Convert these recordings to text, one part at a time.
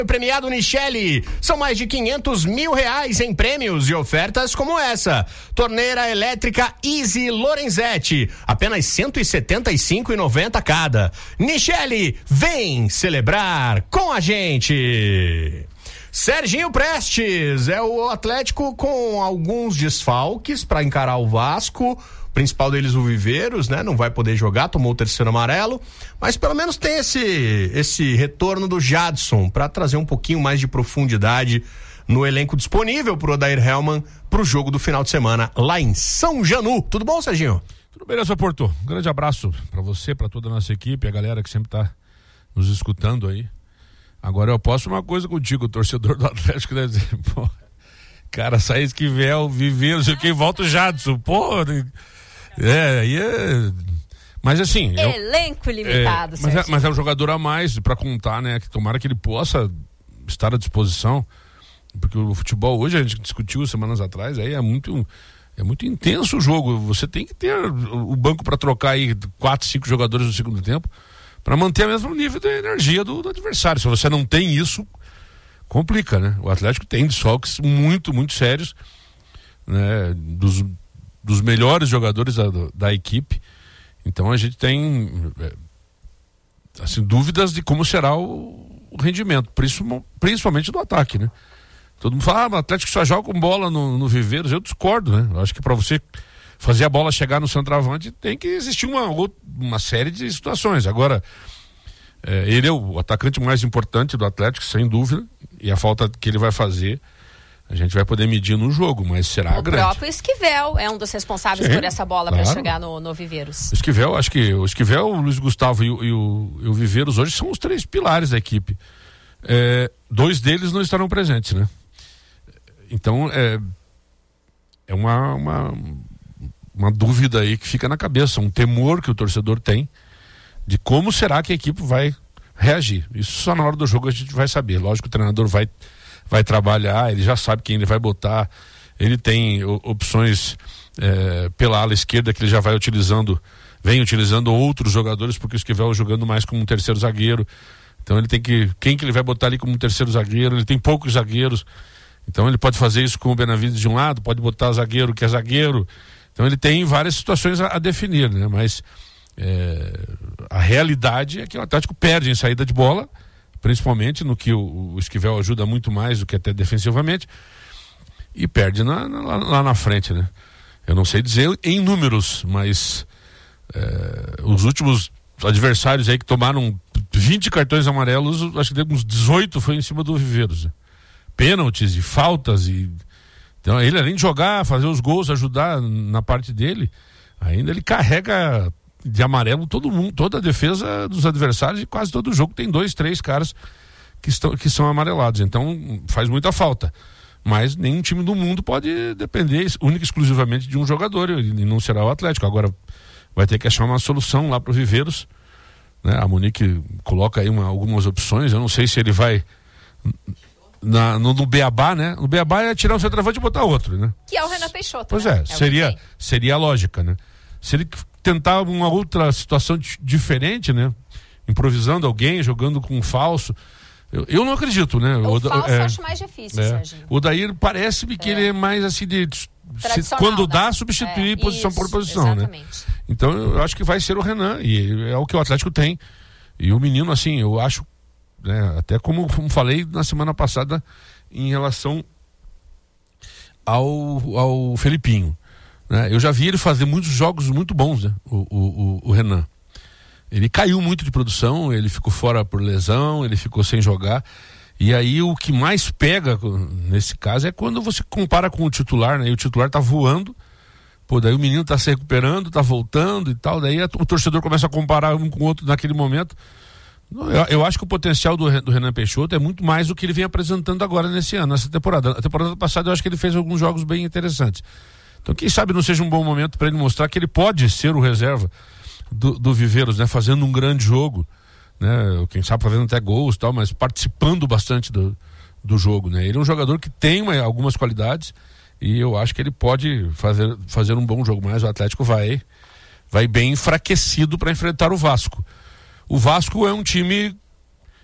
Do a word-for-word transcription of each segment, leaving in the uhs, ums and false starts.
Premiado Nichelle, são mais de quinhentos mil reais em prêmios e ofertas como essa. Torneira elétrica Easy Lorenzetti, apenas cento e setenta e cinco reais e noventa centavos cada. Nichelle, vem celebrar com a gente. Serginho Prestes, é o Atlético com alguns desfalques para encarar o Vasco. O principal deles, o Viveiros, né? Não vai poder jogar, tomou o terceiro amarelo, mas pelo menos tem esse, esse retorno do Jadson para trazer um pouquinho mais de profundidade no elenco disponível pro Odair Hellmann pro jogo do final de semana lá em São Janu. Tudo bom, Serginho? Tudo beleza, Porto? Um grande abraço para você, para toda a nossa equipe, a galera que sempre tá nos escutando aí. Agora eu posso uma coisa contigo, o torcedor do Atlético deve dizer, pô, cara, sai Esquivel, Viveiros, sei quem volta o Jadson, pô... É, aí é. Mas assim. Elenco é, limitado, é, mas, é, mas é um jogador a mais pra contar, né? Que tomara que ele possa estar à disposição. Porque o futebol hoje, a gente discutiu semanas atrás, aí é muito. É muito intenso o jogo. Você tem que ter o banco pra trocar aí quatro, cinco jogadores no segundo tempo pra manter o mesmo nível de energia do, do adversário. Se você não tem isso, complica, né? O Atlético tem desfalques muito, muito sérios, né? Dos. dos melhores jogadores da, da equipe. Então a gente tem assim, dúvidas de como será o, o rendimento, principalmente do ataque, né? Todo mundo fala, ah, o Atlético só joga com bola no, no Viveiros. Eu discordo, né? Eu acho que para você fazer a bola chegar no centroavante tem que existir uma, uma série de situações. Agora, é, ele é o atacante mais importante do Atlético, sem dúvida, e a falta que ele vai fazer a gente vai poder medir no jogo, mas será o grande. O próprio Esquivel é um dos responsáveis Sim, por essa bola claro. Para chegar no, no Viveiros. Esquivel, acho que o Esquivel, o Luiz Gustavo e o, e o, e o Viveiros hoje são os três pilares da equipe. É, dois deles não estarão presentes, né? Então, é, é uma, uma, uma dúvida aí que fica na cabeça, um temor que o torcedor tem de como será que a equipe vai reagir. Isso só na hora do jogo a gente vai saber. Lógico que o treinador vai vai trabalhar, ele já sabe quem ele vai botar, ele tem o, opções é, pela ala esquerda que ele já vai utilizando, vem utilizando outros jogadores, porque o Esquivel jogando mais como um terceiro zagueiro, então ele tem que, quem que ele vai botar ali como um terceiro zagueiro, ele tem poucos zagueiros, então ele pode fazer isso com o Benavides de um lado, pode botar zagueiro que é zagueiro, então ele tem várias situações a, a definir, né? Mas é, a realidade é que o Atlético perde em saída de bola, principalmente no que o, o Esquivel ajuda muito mais do que até defensivamente, e perde na, na, lá na frente, né? Eu não sei dizer em números, mas é, os últimos adversários aí que tomaram vinte cartões amarelos, acho que uns dezoito foi em cima do Viveiros, né? Pênaltis e faltas, e então ele, além de jogar, fazer os gols, ajudar na parte dele, ainda ele carrega de amarelo todo mundo, toda a defesa dos adversários, e quase todo jogo tem dois, três caras que, estão, que são amarelados, então faz muita falta, mas nenhum time do mundo pode depender única e exclusivamente de um jogador, e não será o Atlético. Agora vai ter que achar uma solução lá para o Viveiros, né? A Monique coloca aí uma, algumas opções, eu não sei se ele vai na, no, no Beabá, né? No Beabá é tirar um centroavante e botar outro, né? Que é o Renan Peixoto, pois né? é, é seria, seria a lógica, né? Se ele tentar uma outra situação diferente, né? Improvisando alguém, jogando com um falso. Eu, eu não acredito, né? O, o falso é, eu acho mais difícil, é. Serginho. O Dair parece-me que é. ele é mais assim de... Se, quando dá, né? substituir é, posição isso, por posição, exatamente. Né? Então eu acho que vai ser o Renan, e é o que o Atlético tem. E o menino, assim, eu acho, né, até como, como falei na semana passada em relação ao, ao Felipinho, né? Eu já vi ele fazer muitos jogos muito bons, né? o, o, o Renan. Ele caiu muito de produção, ele ficou fora por lesão, ele ficou sem jogar. E aí o que mais pega nesse caso é quando você compara com o titular, né? E o titular tá voando, pô, daí o menino tá se recuperando, tá voltando e tal, daí o torcedor começa a comparar um com o outro naquele momento. Eu, eu acho que o potencial do, do Renan Peixoto é muito mais do que ele vem apresentando agora nesse ano, nessa temporada. A temporada passada eu acho que ele fez alguns jogos bem interessantes. Então quem sabe não seja um bom momento para ele mostrar que ele pode ser o reserva do, do Viveiros, né? Fazendo um grande jogo, né? Quem sabe fazendo até gols e tal, mas participando bastante do, do jogo, né? Ele é um jogador que tem uma, algumas qualidades, e eu acho que ele pode fazer, fazer um bom jogo, mas o Atlético vai, vai bem enfraquecido para enfrentar o Vasco. O Vasco é um time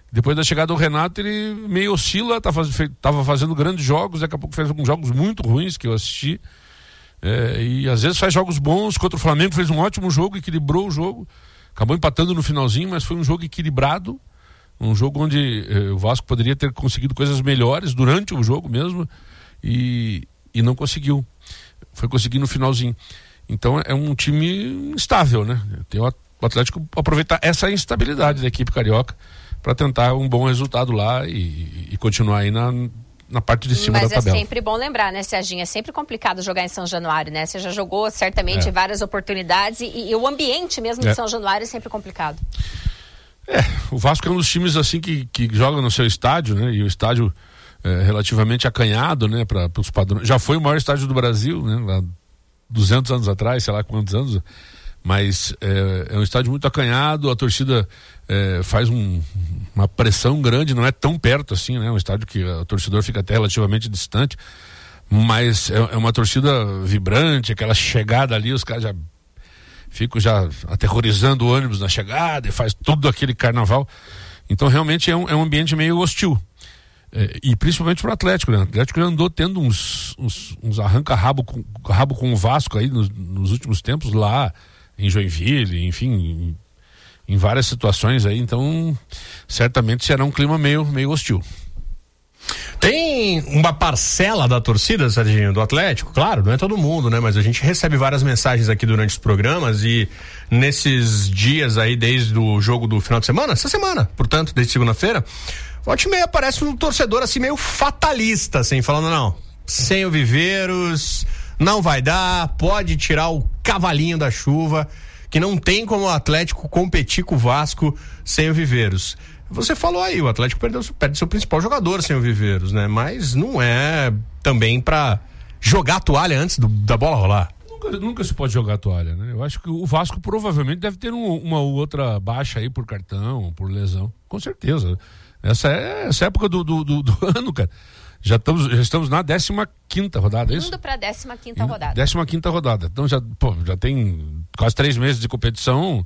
Depois da chegada do Renato, ele meio oscila, tá faz, tava fazendo grandes jogos, daqui a pouco fez alguns jogos muito ruins que eu assisti. É, e às vezes faz jogos bons. Contra o Flamengo fez um ótimo jogo, equilibrou o jogo. Acabou empatando no finalzinho, mas foi um jogo equilibrado. Um jogo onde eh, o Vasco poderia ter conseguido coisas melhores durante o jogo mesmo. E, e não conseguiu. Foi conseguir no finalzinho. Então é um time instável, né? Tem o Atlético aproveitar essa instabilidade da equipe carioca para tentar um bom resultado lá e, e continuar aí na, na parte de cima Mas da tabela. Mas é sempre bom lembrar, né, Serginho? É sempre complicado jogar em São Januário, né? Você já jogou certamente é. várias oportunidades e, e o ambiente mesmo de é. São Januário é sempre complicado. É, o Vasco é um dos times assim que, que joga no seu estádio, né? E o estádio é relativamente acanhado, né? Para os padrões. Já foi o maior estádio do Brasil, né? Lá duzentos anos atrás, sei lá quantos anos. Mas é, é um estádio muito acanhado, a torcida é, faz um, uma pressão grande, não é tão perto assim, né? É um estádio que o torcedor fica até relativamente distante, mas é, é uma torcida vibrante, aquela chegada ali, os caras já ficam já aterrorizando o ônibus na chegada e faz tudo aquele carnaval. Então realmente é um, é um ambiente meio hostil. É, e principalmente para o Atlético, né? O Atlético já andou tendo uns, uns, uns arranca-rabo com, rabo com o Vasco aí nos, nos últimos tempos lá em Joinville, enfim, em, em várias situações aí, então certamente será um clima meio, meio hostil. Tem uma parcela da torcida, Serginho, do Atlético, claro, não é todo mundo, né? Mas a gente recebe várias mensagens aqui durante os programas e nesses dias aí, desde o jogo do final de semana, essa semana, portanto, desde segunda-feira, volta e meia aparece um torcedor assim meio fatalista, assim, falando, não, sem o Viveiros não vai dar, pode tirar o cavalinho da chuva, que não tem como o Atlético competir com o Vasco sem o Viveiros. Você falou aí, o Atlético perdeu, perde seu principal jogador sem o Viveiros, né? Mas não é também pra jogar a toalha antes do, da bola rolar. Nunca, nunca se pode jogar a toalha, né? Eu acho que o Vasco provavelmente deve ter um, uma ou outra baixa aí por cartão, por lesão, com certeza. Essa é essa época do, do, do, do ano, cara. Já estamos, já estamos na décima quinta rodada, é isso? Indo para a décima quinta rodada. Décima quinta rodada. Então já, pô, já tem quase três meses de competição.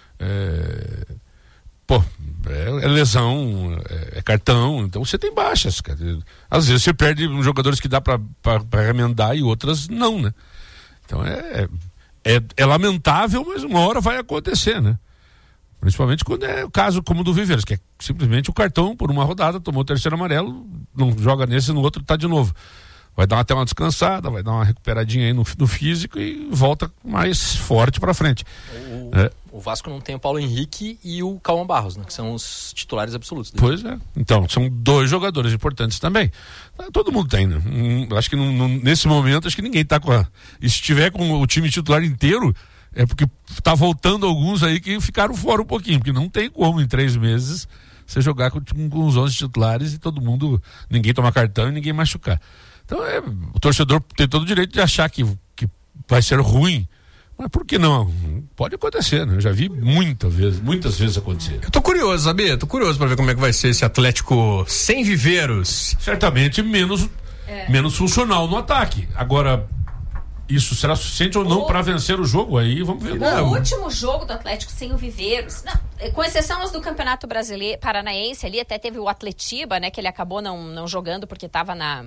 É, pô, é, é lesão, é, é cartão. Então você tem baixas, cara. Às vezes você perde jogadores que dá para remendar e outras não, né? Então é, é, é lamentável, mas uma hora vai acontecer, né? Principalmente quando é o caso como o do Viveiros, que é simplesmente o cartão por uma rodada, tomou o terceiro amarelo, não joga nesse, no outro tá de novo. Vai dar até uma descansada, vai dar uma recuperadinha aí no, no físico e volta mais forte pra frente. O, é. o Vasco não tem o Paulo Henrique e o Calma Barros, né? Que são os titulares absolutos dele. Pois é. Então, são dois jogadores importantes também. Todo mundo tem, né? Hum, acho que não, não, nesse momento, acho que ninguém tá com a... E se tiver com o time titular inteiro, é porque tá voltando alguns aí que ficaram fora um pouquinho, porque não tem como em três meses você jogar com, com os onze titulares e todo mundo, ninguém tomar cartão e ninguém machucar. Então é, o torcedor tem todo o direito de achar que, que vai ser ruim, mas por que não? Pode acontecer, né? Eu já vi muitas vezes, muitas vezes acontecer. Eu tô curioso, sabia? Tô curioso pra ver como é que vai ser esse Atlético sem Viveiros. Certamente menos, é. menos funcional no ataque. Agora, isso será suficiente ou não para vencer o jogo? Aí vamos ver. O não. último jogo do Atlético sem o Viveiros, não, com exceção as do Campeonato Brasileiro Paranaense, ali até teve o Atletiba, né, que ele acabou não, não jogando porque estava na,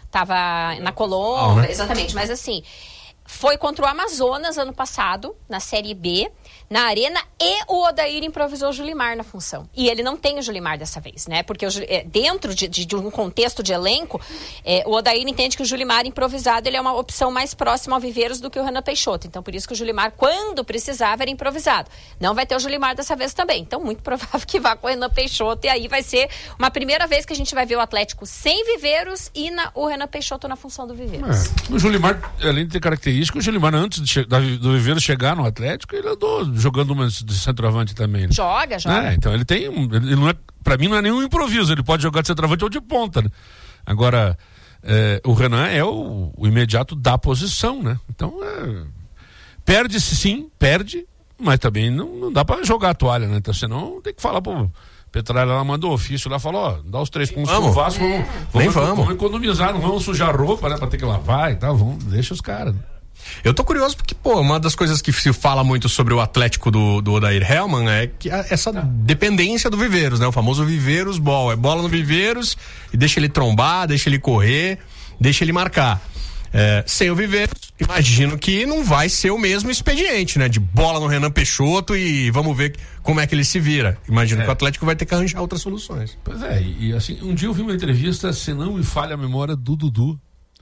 tava na Colômbia, oh, né? Exatamente, mas assim, foi contra o Amazonas ano passado, na Série B, na Arena, e o Odair improvisou o Julimar na função. E ele não tem o Julimar dessa vez, né? Porque o, é, dentro de, de, de um contexto de elenco, é, o Odair entende que o Julimar improvisado ele é uma opção mais próxima ao Viveiros do que o Renan Peixoto. Então, por isso que o Julimar, quando precisava, era improvisado. Não vai ter o Julimar dessa vez também. Então, muito provável que vá com o Renan Peixoto. E aí vai ser uma primeira vez que a gente vai ver o Atlético sem Viveiros e na, o Renan Peixoto na função do Viveiros. É. O Julimar, além de ter característica, o Julimar, antes de, do Viveiros chegar no Atlético, ele andou jogando uma de centroavante também. Né? Joga, joga. É, então ele tem, ele não é, pra mim não é nenhum improviso, ele pode jogar de centroavante ou de ponta, né? Agora, é, o Renan é o, o imediato da posição, né? Então, é, perde-se sim, perde, mas também não, não dá pra jogar a toalha, né? Então, senão tem que falar pro Petralha, ela mandou ofício lá, falou, ó, dá os três pontos pro Vasco, vamos, vamos, vamos, vamos economizar, não vamos sujar roupa, né, pra ter que lavar e tal, vamos, deixa os caras, né? Eu tô curioso porque, pô, uma das coisas que se fala muito sobre o Atlético do, do Odair Hellmann é que a, essa dependência do Viveiros, né? O famoso Viveiros ball. É bola no Viveiros e deixa ele trombar, deixa ele correr, deixa ele marcar. É, sem o Viveiros, imagino que não vai ser o mesmo expediente, né? De bola no Renan Peixoto e vamos ver como é que ele se vira. Imagino é. que o Atlético vai ter que arranjar outras soluções. Pois é, e, e assim, um dia eu vi uma entrevista, se não me falha a memória, do Dudu.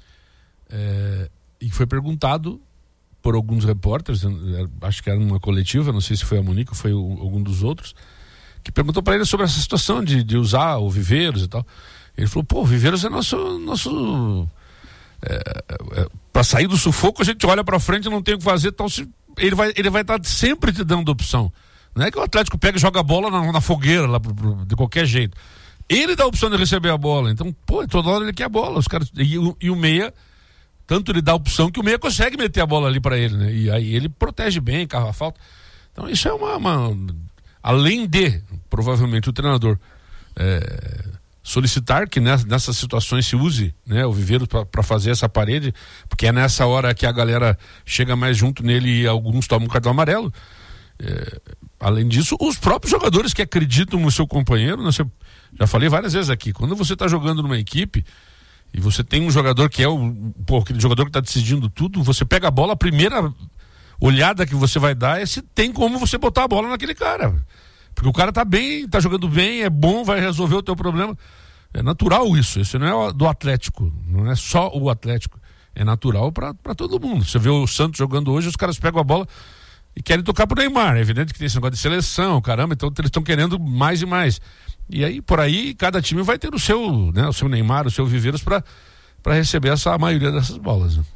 É... E foi perguntado por alguns repórteres, acho que era uma coletiva, não sei se foi a Monique ou foi o, algum dos outros, que perguntou para ele sobre essa situação de, de usar o Viveiros e tal. Ele falou, pô, o Viveiros é nosso... nosso é, é, para sair do sufoco, a gente olha para frente e não tem o que fazer, então se, ele vai ele vai estar sempre te dando opção. Não é que o Atlético pega e joga a bola na, na fogueira, lá, de qualquer jeito. Ele dá a opção de receber a bola. Então, pô, toda hora ele quer a bola. Os caras, e, e o meia... Tanto ele dá a opção que o meia consegue meter a bola ali para ele, né? E aí ele protege bem, carro a falta. Então isso é uma... uma além de, provavelmente, o treinador é, solicitar que nessa, nessas situações se use, né, o Viveiros para fazer essa parede, porque é nessa hora que a galera chega mais junto nele e alguns tomam um cartão amarelo. É, além disso, os próprios jogadores que acreditam no seu companheiro, né, eu já falei várias vezes aqui, quando você está jogando numa equipe e você tem um jogador que é o pô, aquele jogador que está decidindo tudo, você pega a bola, a primeira olhada que você vai dar é se tem como você botar a bola naquele cara. Porque o cara tá bem, tá jogando bem, é bom, vai resolver o teu problema. É natural isso, isso não é do Atlético, não é só o Atlético. É natural para todo mundo. Você vê o Santos jogando hoje, os caras pegam a bola e querem tocar pro Neymar. É evidente que tem esse negócio de seleção, caramba, então eles estão querendo mais e mais. E aí, por aí, cada time vai ter o seu, né, o seu Neymar, o seu Viveiros para para receber essa, a maioria dessas bolas. Né?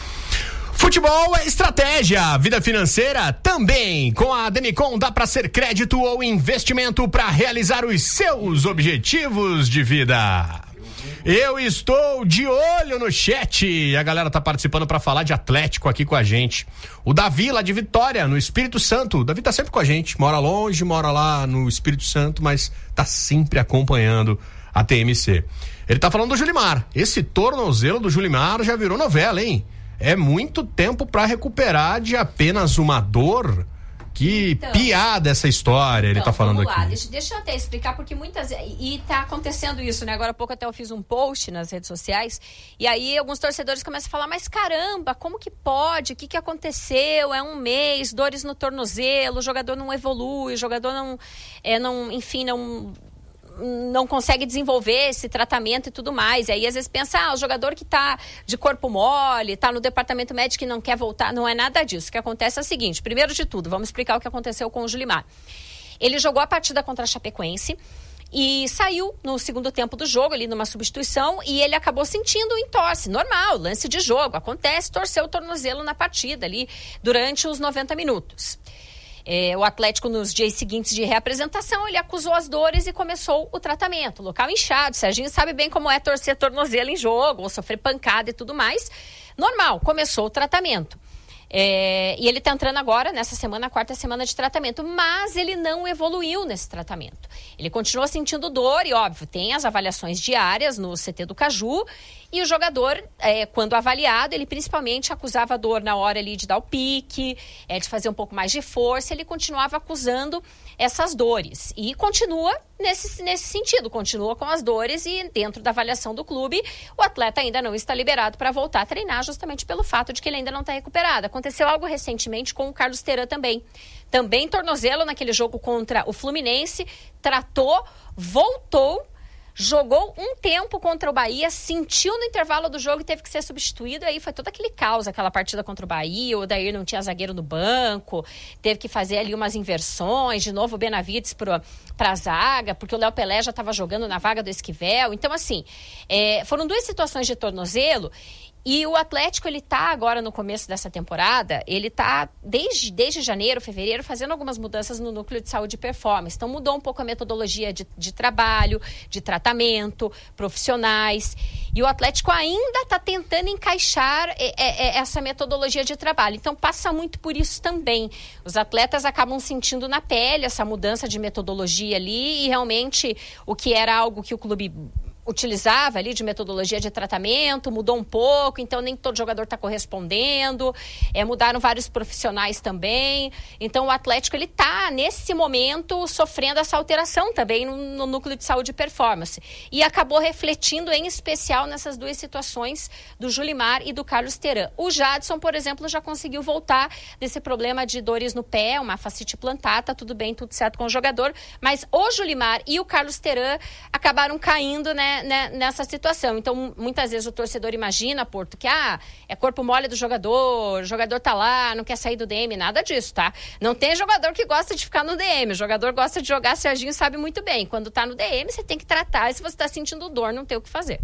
Futebol é estratégia, vida financeira também. Com a Demicon dá para ser crédito ou investimento para realizar os seus objetivos de vida. Eu estou de olho no chat. A galera tá participando para falar de Atlético aqui com a gente. O Davi, lá de Vitória, no Espírito Santo. O Davi tá sempre com a gente. Mora longe, mora lá no Espírito Santo, mas tá sempre acompanhando a T M C. Ele tá falando do Julimar. Esse tornozelo do Julimar já virou novela, hein? É muito tempo para recuperar de apenas uma dor. Que então, piada essa história, então, ele tá falando vamos lá, aqui. Deixa, deixa eu até explicar, porque muitas... E tá acontecendo isso, né? Agora há pouco até eu fiz um post nas redes sociais, e aí alguns torcedores começam a falar, mas caramba, como que pode? O que que aconteceu? É um mês, dores no tornozelo, o jogador não evolui, o jogador não... É, não enfim, não... não consegue desenvolver esse tratamento e tudo mais. E aí, às vezes, pensa, ah, o jogador que tá de corpo mole, tá no departamento médico e não quer voltar. Não é nada disso. O que acontece é o seguinte, primeiro de tudo, vamos explicar o que aconteceu com o Julimar. Ele jogou a partida contra a Chapecoense e saiu no segundo tempo do jogo, ali numa substituição, e ele acabou sentindo entorse. Normal, lance de jogo, acontece, torceu o tornozelo na partida ali durante os noventa minutos. É, o Atlético, nos dias seguintes de reapresentação, ele acusou as dores e começou o tratamento. Local inchado, Serginho sabe bem como é torcer tornozelo em jogo, ou sofrer pancada e tudo mais. Normal, começou o tratamento. É, e ele está entrando agora, nessa semana, a quarta semana de tratamento, mas ele não evoluiu nesse tratamento. Ele continua sentindo dor e, óbvio, tem as avaliações diárias no C T do Caju, e o jogador, é, quando avaliado, ele principalmente acusava dor na hora ali de dar o pique, é, de fazer um pouco mais de força, ele continuava acusando essas dores. E continua nesse, nesse sentido, continua com as dores, e dentro da avaliação do clube, o atleta ainda não está liberado para voltar a treinar, justamente pelo fato de que ele ainda não está recuperado. Aconteceu algo recentemente com o Carlos Teran também. Também tornozelo naquele jogo contra o Fluminense, tratou, voltou, jogou um tempo contra o Bahia, sentiu no intervalo do jogo e teve que ser substituído. Aí foi todo aquele caos, aquela partida contra o Bahia. O Odair não tinha zagueiro no banco, teve que fazer ali umas inversões. De novo o Benavides para a zaga, porque o Léo Pelé já estava jogando na vaga do Esquivel. Então, assim, é, foram duas situações de tornozelo. E o Atlético, ele tá agora no começo dessa temporada, ele tá desde, desde janeiro, fevereiro, fazendo algumas mudanças no núcleo de saúde e performance. Então mudou um pouco a metodologia de, de trabalho, de tratamento, profissionais. E o Atlético ainda tá tentando encaixar é, é, essa metodologia de trabalho. Então passa muito por isso também. Os atletas acabam sentindo na pele essa mudança de metodologia ali, e realmente o que era algo que o clube utilizava ali de metodologia de tratamento, mudou um pouco, então nem todo jogador está correspondendo, é, mudaram vários profissionais também, então o Atlético ele está nesse momento sofrendo essa alteração também no, no núcleo de saúde e performance, e acabou refletindo em especial nessas duas situações do Julimar e do Carlos Teran. O Jadson, por exemplo, já conseguiu voltar desse problema de dores no pé, uma fascite plantar, tá tudo bem, tudo certo com o jogador, mas o Julimar e o Carlos Teran acabaram caindo, né, Né, nessa situação. Então, muitas vezes o torcedor imagina, Porto, que ah, é corpo mole do jogador, o jogador tá lá, não quer sair do D M, nada disso, tá? Não tem jogador que gosta de ficar no D M, o jogador gosta de jogar, Serginho sabe muito bem. Quando tá no D M, você tem que tratar, e se você tá sentindo dor, não tem o que fazer.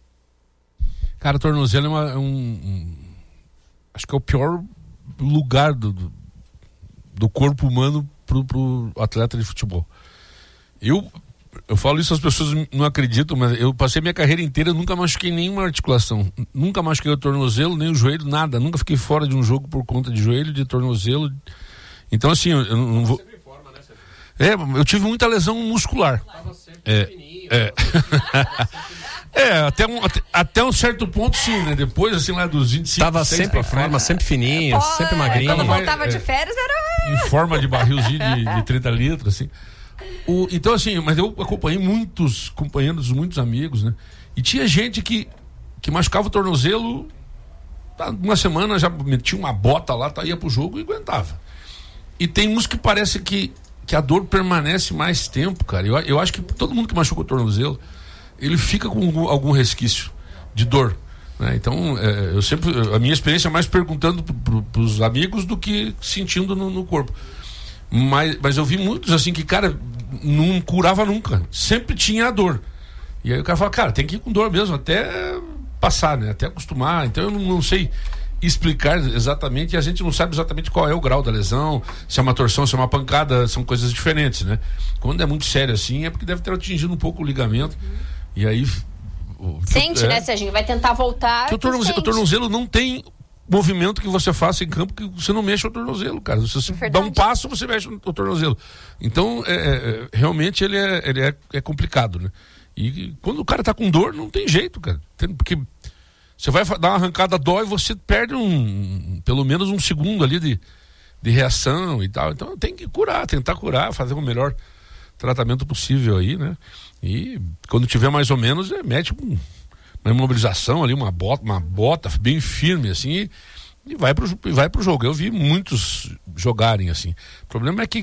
Cara, o tornozelo é uma, um, um... acho que é o pior lugar do, do, do corpo humano pro, pro atleta de futebol. Eu Eu falo isso, as pessoas não acreditam, mas eu passei minha carreira inteira, nunca machuquei nenhuma articulação. Nunca machuquei o tornozelo, nem o joelho, nada. Nunca fiquei fora de um jogo por conta de joelho, de tornozelo. Então, assim, eu, eu não vou... É, eu tive muita lesão muscular. É, é. é até, um, até, até um certo ponto, sim, né? Depois, assim, lá dos vinte e cinco... Tava sempre em forma, sempre fininho, Pô, sempre magrinho. Quando voltava é, de férias, era... Em forma de barrilzinho de, de trinta litros, assim. O, então, assim, mas eu acompanhei muitos companheiros, muitos amigos, né? E tinha gente que, que machucava o tornozelo, tá, uma semana já metia uma bota lá, tá, ia pro jogo e aguentava. E tem uns que parece que, que a dor permanece mais tempo, cara. Eu, eu acho que todo mundo que machuca o tornozelo, ele fica com algum, algum resquício de dor, né? Então, é, eu sempre, a minha experiência é mais perguntando pro, pro, pros amigos do que sentindo no, no corpo. Mas, mas eu vi muitos assim que, cara, não curava nunca. Sempre tinha a dor. E aí o cara fala, cara, tem que ir com dor mesmo, até passar, né? Até acostumar. Então eu não, não sei explicar exatamente, e a gente não sabe exatamente qual é o grau da lesão, se é uma torção, se é uma pancada, são coisas diferentes, né? Quando é muito sério assim, é porque deve ter atingido um pouco o ligamento. Uhum. E aí... O, sente, é, né, Serginho? Vai tentar voltar. O tornozelo, o tornozelo não tem movimento que você faça em campo que você não mexe o tornozelo, cara. Se você é dá um passo, você mexe o tornozelo. Então, é, é, realmente ele, é, ele é, é complicado, né? E quando o cara tá com dor, não tem jeito, cara. Tem, porque você vai dar uma arrancada, dói, você perde um, pelo menos um segundo ali de, de reação e tal. Então tem que curar, tentar curar, fazer o melhor tratamento possível aí, né? E quando tiver mais ou menos, é, mete um uma imobilização ali, uma bota, uma bota bem firme assim, e, e vai pro, vai pro jogo. Eu vi muitos jogarem assim. O problema é que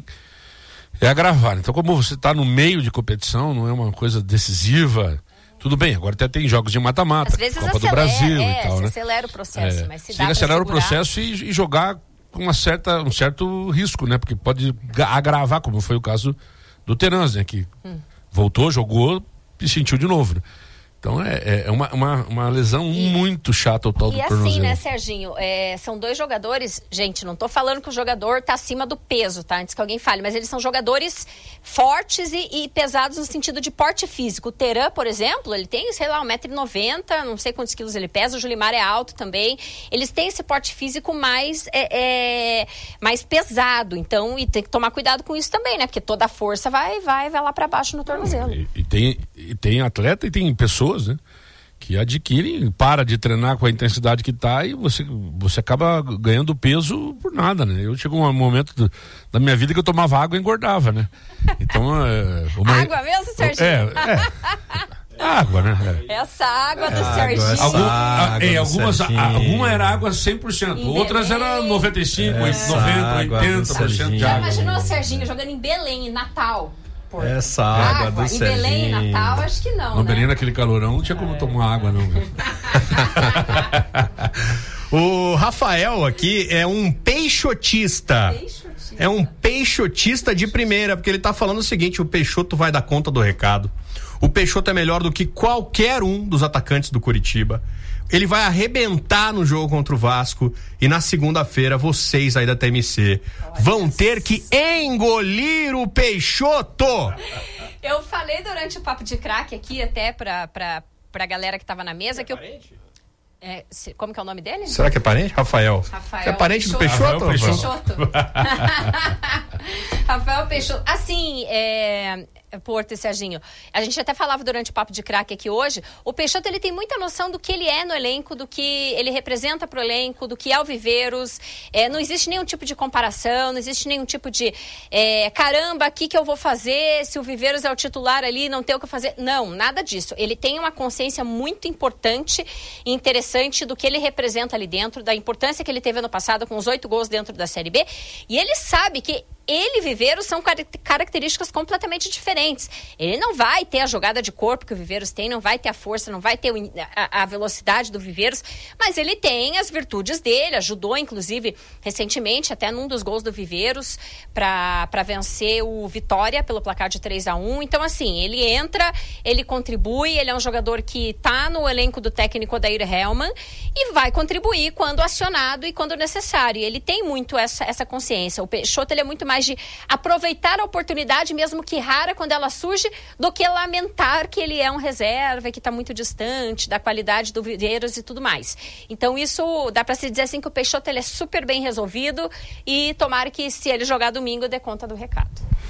é agravar. Então, como você está no meio de competição, não é uma coisa decisiva, tudo bem, agora até tem jogos de mata-mata, às vezes Copa acelera, do Brasil é, e tal, né? acelera o processo, é, mas se sim, dá acelera o segurar... processo e, e jogar com uma certa, um certo risco, né? Porque pode agravar, como foi o caso do Terans, né? Que hum. voltou, jogou e sentiu de novo, né? Então é, é uma, uma, uma lesão e, muito chata o tal do tornozelo. E assim, né, Serginho, é, são dois jogadores, gente, não tô falando que o jogador tá acima do peso, tá? Antes que alguém fale, mas eles são jogadores fortes e, e pesados no sentido de porte físico. O Teran, por exemplo, ele tem, sei lá, um metro e noventa, não sei quantos quilos ele pesa, o Julimar é alto também. Eles têm esse porte físico mais, é, é, mais pesado, então, e tem que tomar cuidado com isso também, né? Porque toda a força vai, vai, vai lá pra baixo no tornozelo. E, e, tem, e tem atleta e tem pessoas, né, que adquirem, para de treinar com a intensidade que tá e você, você acaba ganhando peso por nada, né? Eu chegou um momento do, da minha vida que eu tomava água e engordava, né? Então, é, uma... Água mesmo, Serginho? É, é. Água, né? É. Essa água do é, Serginho. Algum, a, é, algumas, a, alguma era água cem por cento, em outras Belém. Era noventa e cinco por cento, noventa por cento, oitenta por cento de Já água. imaginou o Serginho jogando em Belém, em Natal? Essa água, água do em Belém, Serginho. Natal, acho que não, Não, né? Belém naquele calorão não tinha como é. tomar água, não. O Rafael aqui é um peixotista. Peixotista. É um peixotista de primeira, porque ele tá falando o seguinte: o Peixoto vai dar conta do recado. O Peixoto é melhor do que qualquer um dos atacantes do Curitiba. Ele vai arrebentar no jogo contra o Vasco e na segunda-feira vocês aí da T M C Olha vão ter que engolir o Peixoto. Eu falei durante o Papo de Craque aqui até pra, pra, pra galera que tava na mesa é que eu... É, se, como que é o nome dele? Será que é parente? Rafael. Rafael. Você é parente Peixoto. do Peixoto? Rafael Peixoto. Rafael Peixoto, assim, é... Porto e Serginho, a gente até falava durante o Papo de Craque aqui hoje, o Peixoto ele tem muita noção do que ele é no elenco, do que ele representa pro elenco, do que é o Viveiros, é, não existe nenhum tipo de comparação, não existe nenhum tipo de é, caramba, o que que eu vou fazer se o Viveiros é o titular ali, não tem o que fazer, não, nada disso, ele tem uma consciência muito importante e interessante do que ele representa ali dentro, da importância que ele teve ano passado com os oito gols dentro da Série B, e ele sabe que ele e Viveiros são car- características completamente diferentes. Ele não vai ter a jogada de corpo que o Viveiros tem, não vai ter a força, não vai ter o, a, a velocidade do Viveiros, mas ele tem as virtudes dele, ajudou inclusive recentemente até num dos gols do Viveiros para vencer o Vitória pelo placar de três a um. Então assim, ele entra, ele contribui, ele é um jogador que está no elenco do técnico Odair Hellmann e vai contribuir quando acionado e quando necessário. Ele tem muito essa, essa consciência. O Peixoto ele é muito mais de aproveitar a oportunidade, mesmo que rara, quando ela surge, do que lamentar que ele é um reserva, que está muito distante da qualidade do Viveiros e tudo mais. Então isso, dá para se dizer assim que o Peixoto ele é super bem resolvido e tomara que se ele jogar domingo dê conta do recado.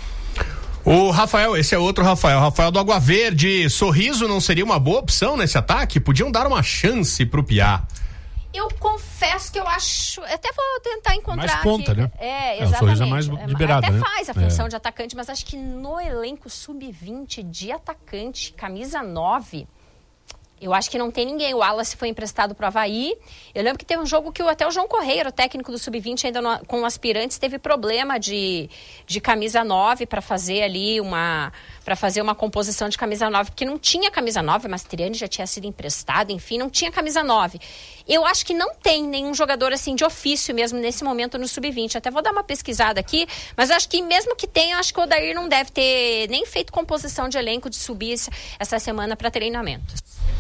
O Rafael, esse é outro Rafael, Rafael do Água Verde, Sorriso não seria uma boa opção nesse ataque? Podiam dar uma chance pro Piá. Eu confesso que eu acho... Até vou tentar encontrar mais ponta, aqui. né? É, É, o exatamente. Sorriso é mais liberado, Até né? faz a função É. de atacante, mas acho que no elenco sub vinte de atacante, camisa nove, eu acho que não tem ninguém. O Wallace foi emprestado pro Avaí. Eu lembro que teve um jogo que o, até o João Correia, o técnico do sub vinte, ainda no, com aspirantes, teve problema de, de camisa nove para fazer ali uma... para fazer uma composição de camisa nove, porque não tinha camisa nove, Mastriani já tinha sido emprestado, enfim, não tinha camisa nove. Eu acho que não tem nenhum jogador assim de ofício mesmo nesse momento no sub vinte. Até vou dar uma pesquisada aqui, mas acho que mesmo que tenha, acho que o Odair não deve ter nem feito composição de elenco de subir essa semana para treinamentos.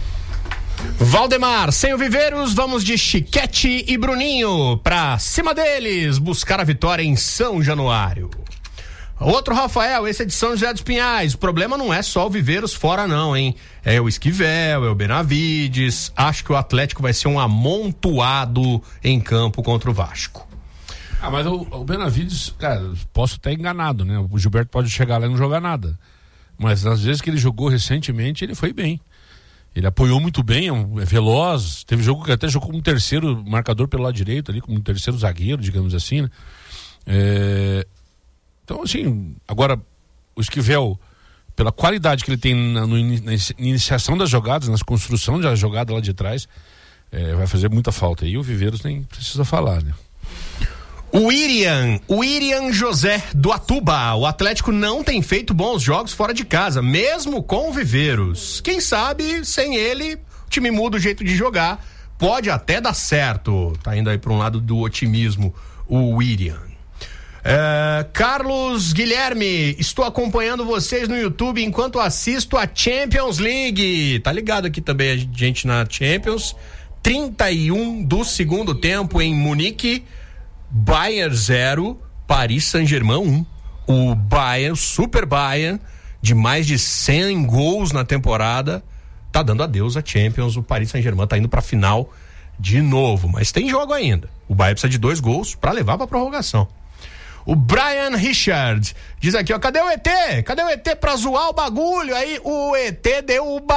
Valdemar, sem o Viveiros, vamos de Chiquete e Bruninho pra cima deles, buscar a vitória em São Januário. Outro Rafael, esse é de São José dos Pinhais. O problema não é só o Viveiros fora não, hein? É o Esquivel, é o Benavides. Acho que o Atlético vai ser um amontoado em campo contra o Vasco. Ah, mas o, o Benavides, cara, posso estar enganado, né? O Gilberto pode chegar lá e não jogar nada. Mas às vezes que ele jogou recentemente, ele foi bem. Ele apoiou muito bem, é, um, é veloz. Teve jogo que até jogou como terceiro marcador pelo lado direito ali, como terceiro zagueiro, digamos assim, né? É... Então, assim, agora o Esquivel, pela qualidade que ele tem na, no, na iniciação das jogadas, na construção da jogada lá de trás, é, vai fazer muita falta. E o Viveiros nem precisa falar, né? O Irian, o Irian José do Atuba. O Atlético não tem feito bons jogos fora de casa, mesmo com o Viveiros. Quem sabe, sem ele, o time muda o jeito de jogar. Pode até dar certo. Tá indo aí para um lado do otimismo, o Irian. É, Carlos Guilherme, estou acompanhando vocês no YouTube enquanto assisto a Champions League. Tá ligado aqui também a gente na Champions. trinta e um do segundo tempo em Munique. Bayern zero, Paris Saint-Germain um. O Bayern, o Super Bayern, de mais de cem gols na temporada, tá dando adeus à Champions. O Paris Saint-Germain tá indo pra final de novo, mas tem jogo ainda. O Bayern precisa de dois gols pra levar pra prorrogação. O Brian Richard diz aqui, ó, cadê o E T? Cadê o E T pra zoar o bagulho? Aí o E T deu o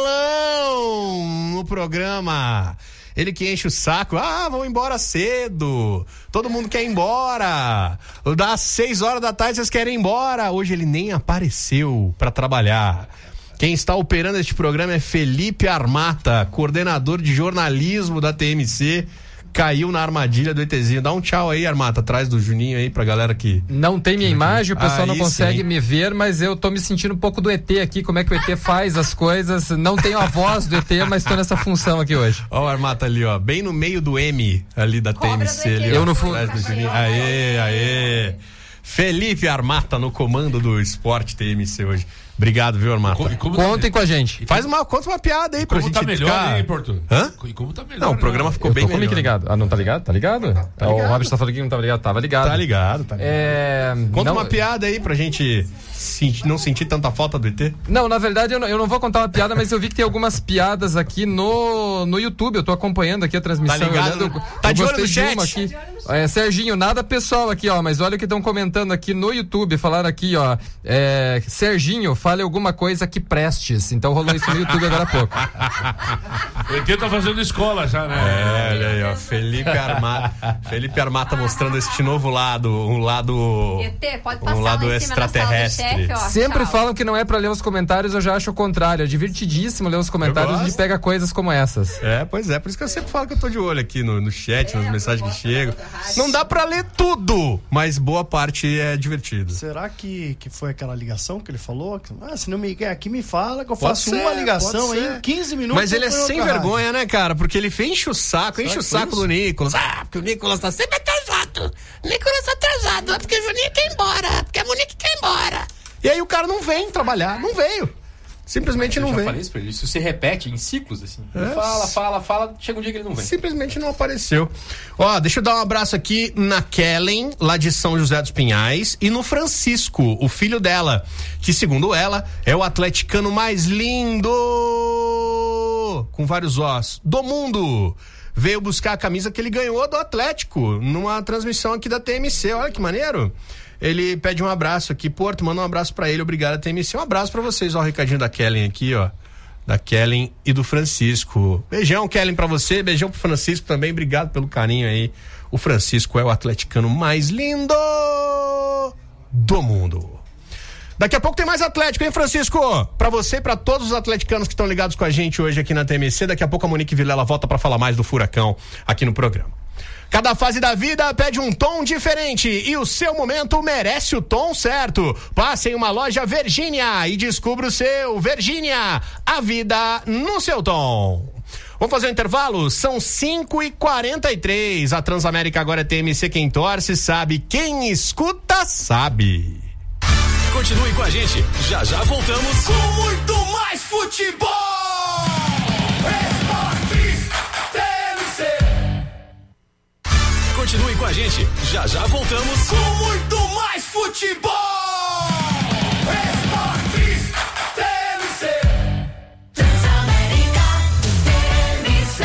balão no programa. Ele que enche o saco, ah, vão embora cedo, todo mundo quer ir embora, das seis horas da tarde vocês querem ir embora. Hoje ele nem apareceu pra trabalhar. Quem está operando este programa é Felipe Armata, coordenador de jornalismo da T M C. Caiu na armadilha do ETzinho. Dá um tchau aí, Armata, atrás do Juninho aí pra galera que... Não tem minha imagem, o pessoal aí não consegue sim. me ver, mas eu tô me sentindo um pouco do E T aqui, como é que o E T faz as coisas. Não tenho a voz do E T, mas tô nessa função aqui hoje. Ó o Armata ali, ó, bem no meio do M ali da Cobra T M C. do Ali, E T. ó, Eu no fundo. atrás do Juninho. Aê, aê. Felipe Armata no comando do Esporte T M C hoje. Obrigado, viu, Armata? E como Contem tá, com a gente. Faz uma, conta uma piada aí pra como gente tá melhor, ficar... hein, Porto? Hã? E como tá melhor? Não, o programa né? ficou Eu bem tô com o melhor. mic ligado. Ah, não tá ligado? Tá ligado? Tá O ligado. Robert tá falando que não tava ligado. Tava ligado. Tá ligado, tá ligado. É... Conta não... uma piada aí pra gente sentir, não sentir tanta falta do E T. Não, na verdade eu não, eu não vou contar uma piada, mas eu vi que tem algumas piadas aqui no, no YouTube. Eu tô acompanhando aqui a transmissão. Tá ligado, olhando, né? eu, Tá eu de olho gostei no de uma chat? aqui. É, Serginho, nada pessoal aqui, ó, mas olha o que estão comentando aqui no YouTube. Falaram aqui, ó. É, Serginho, fale alguma coisa que prestes. Então rolou isso no YouTube agora há pouco. O E T tá fazendo escola já, né? É, olha aí, ó. Felipe Armata. Felipe Armata mostrando este novo lado, um lado. E T, pode passar um lado lá em cima na sala do extraterrestre. chefe, ó. Sempre Tchau. falam que não é pra ler os comentários, eu já acho o contrário. É divertidíssimo ler os comentários, a gente pega coisas como essas. É, pois é, por isso que eu sempre falo que eu tô de olho aqui no, no chat, nas mensagens que chegam. Não dá pra ler tudo, mas boa parte é divertido. Será que, que foi aquela ligação que ele falou? Ah, se não me quer aqui, me fala que eu Pode faço ser, uma ligação pode aí ser. em quinze minutos. Mas ele é eu ponho sem outra vergonha, né, cara? Porque ele enche o saco, enche Será o que foi saco isso? do Nicolas. Ah, porque o Nicolas tá sempre atrasado. O Nicolas tá atrasado, é porque o Juninho quer ir embora, porque a Monique quer ir embora. E aí o cara não vem trabalhar, não veio. Simplesmente Eu não já veio. falei isso pra ele. Isso se repete em ciclos, assim. Ele É. fala, fala, fala, chega um dia que ele não vem. Simplesmente não apareceu. Ó, deixa eu dar um abraço aqui na Kellen, lá de São José dos Pinhais, e no Francisco, o filho dela, que segundo ela, é o atleticano mais lindo, com vários ossos, do mundo. Veio buscar a camisa que ele ganhou do Atlético, numa transmissão aqui da T M C, olha que maneiro. Ele pede um abraço aqui, Porto, manda um abraço pra ele, obrigado a T M C, um abraço pra vocês, ó, o recadinho da Kellen aqui, ó. Da Kellen e do Francisco. Beijão, Kellen, pra você. Beijão pro Francisco também. Obrigado pelo carinho aí. O Francisco é o atleticano mais lindo do mundo. Daqui a pouco tem mais Atlético, hein, Francisco? Pra você e pra todos os atleticanos que estão ligados com a gente hoje aqui na T M C. Daqui a pouco a Monique Vilela volta pra falar mais do Furacão aqui no programa. Cada fase da vida pede um tom diferente e o seu momento merece o tom certo. Passe em uma loja Virgínia e descubra o seu. Virgínia, a vida no seu tom. Vamos fazer um intervalo? São cinco e quarenta e três. A Transamérica agora é T M C, quem torce sabe, quem escuta sabe. Continue com a gente, já já voltamos com muito mais futebol. Continue com a gente, já já voltamos com muito mais futebol. Esportes T M C. Transamérica T M C.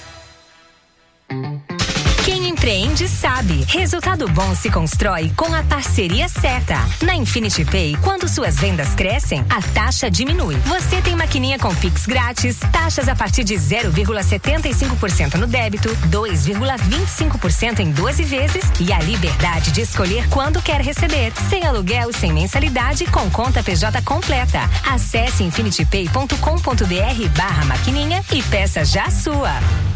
Quem empreende sabe, resultado bom se constrói com a parceria certa. Na Infinity Pay, quando suas vendas crescem, a taxa diminui. Você tem maquininha com Pix grátis, taxas a partir de zero vírgula setenta e cinco por cento no débito, dois vírgula vinte e cinco por cento em doze vezes e a liberdade de escolher quando quer receber. Sem aluguel e sem mensalidade, com conta P J completa. Acesse infinitypay ponto com ponto br barra maquininha e peça já a sua.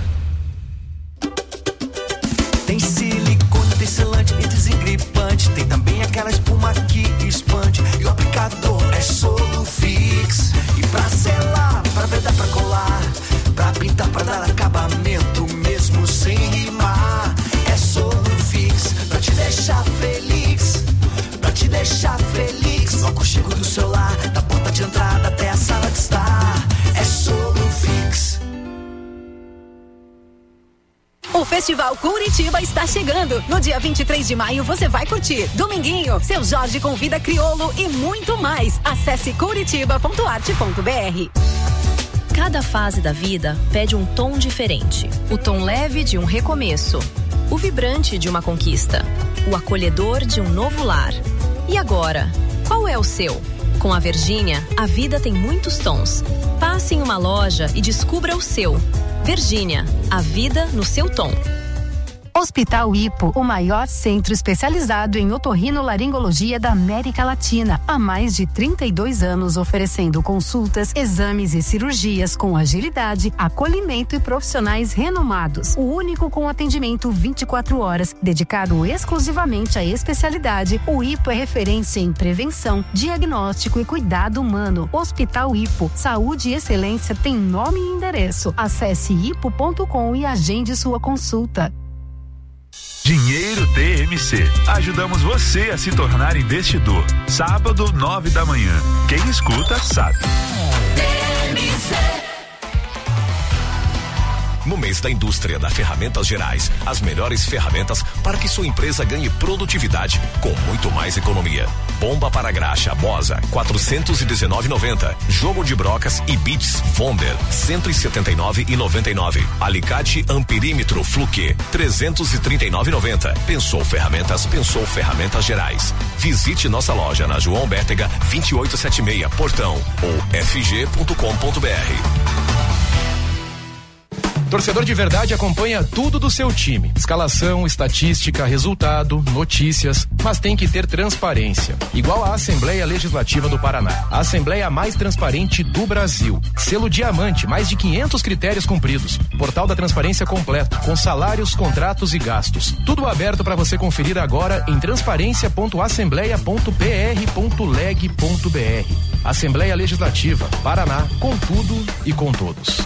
Tem silicone, tem selante e desengripante. Tem também aquela espuma que expande. E o aplicador é Solufix. E pra selar, pra vedar, pra colar, pra pintar, pra dar acabamento, mesmo sem rimar. É Solufix, pra te deixar feliz. Pra te deixar feliz. No aconchego do celular, da porta de entrada até a sala de estar. É Solufix. O Festival Curitiba está chegando. No dia vinte e três de maio você vai curtir Dominguinho, Seu Jorge convida Criolo e muito mais. Acesse curitiba ponto arte ponto br. Cada fase da vida pede um tom diferente. O tom leve de um recomeço, o vibrante de uma conquista, o acolhedor de um novo lar. E agora, qual é o seu? Com a Virgínia, a vida tem muitos tons. Passe em uma loja e descubra o seu. Virgínia, a vida no seu tom. Hospital Hipo, o maior centro especializado em otorrinolaringologia da América Latina, há mais de trinta e dois anos oferecendo consultas, exames e cirurgias com agilidade, acolhimento e profissionais renomados. O único com atendimento vinte e quatro horas, dedicado exclusivamente à especialidade. O Hipo é referência em prevenção, diagnóstico e cuidado humano. Hospital Hipo, saúde e excelência tem nome e endereço. Acesse hipo ponto com e agende sua consulta. Dinheiro T M C. Ajudamos você a se tornar investidor. Sábado, nove da manhã. Quem escuta, sabe. T M C. No mês da indústria da Ferramentas Gerais, as melhores ferramentas para que sua empresa ganhe produtividade com muito mais economia. Bomba para graxa Bosa quatrocentos e dezenove e noventa. Jogo de brocas e bits Vonder cento e setenta e nove e noventa e nove. Alicate Amperímetro Fluke trezentos e trinta e nove e noventa. Pensou ferramentas, pensou Ferramentas Gerais. Visite nossa loja na João Bétega vinte e oito setenta e seis, Portão ou f g ponto com ponto b r. Torcedor de verdade acompanha tudo do seu time. Escalação, estatística, resultado, notícias, mas tem que ter transparência. Igual a Assembleia Legislativa do Paraná. A Assembleia mais transparente do Brasil. Selo Diamante, mais de quinhentos critérios cumpridos. Portal da transparência completo, com salários, contratos e gastos. Tudo aberto para você conferir agora em transparência ponto assembleia ponto p r ponto leg ponto b r. Assembleia Legislativa, Paraná, com tudo e com todos.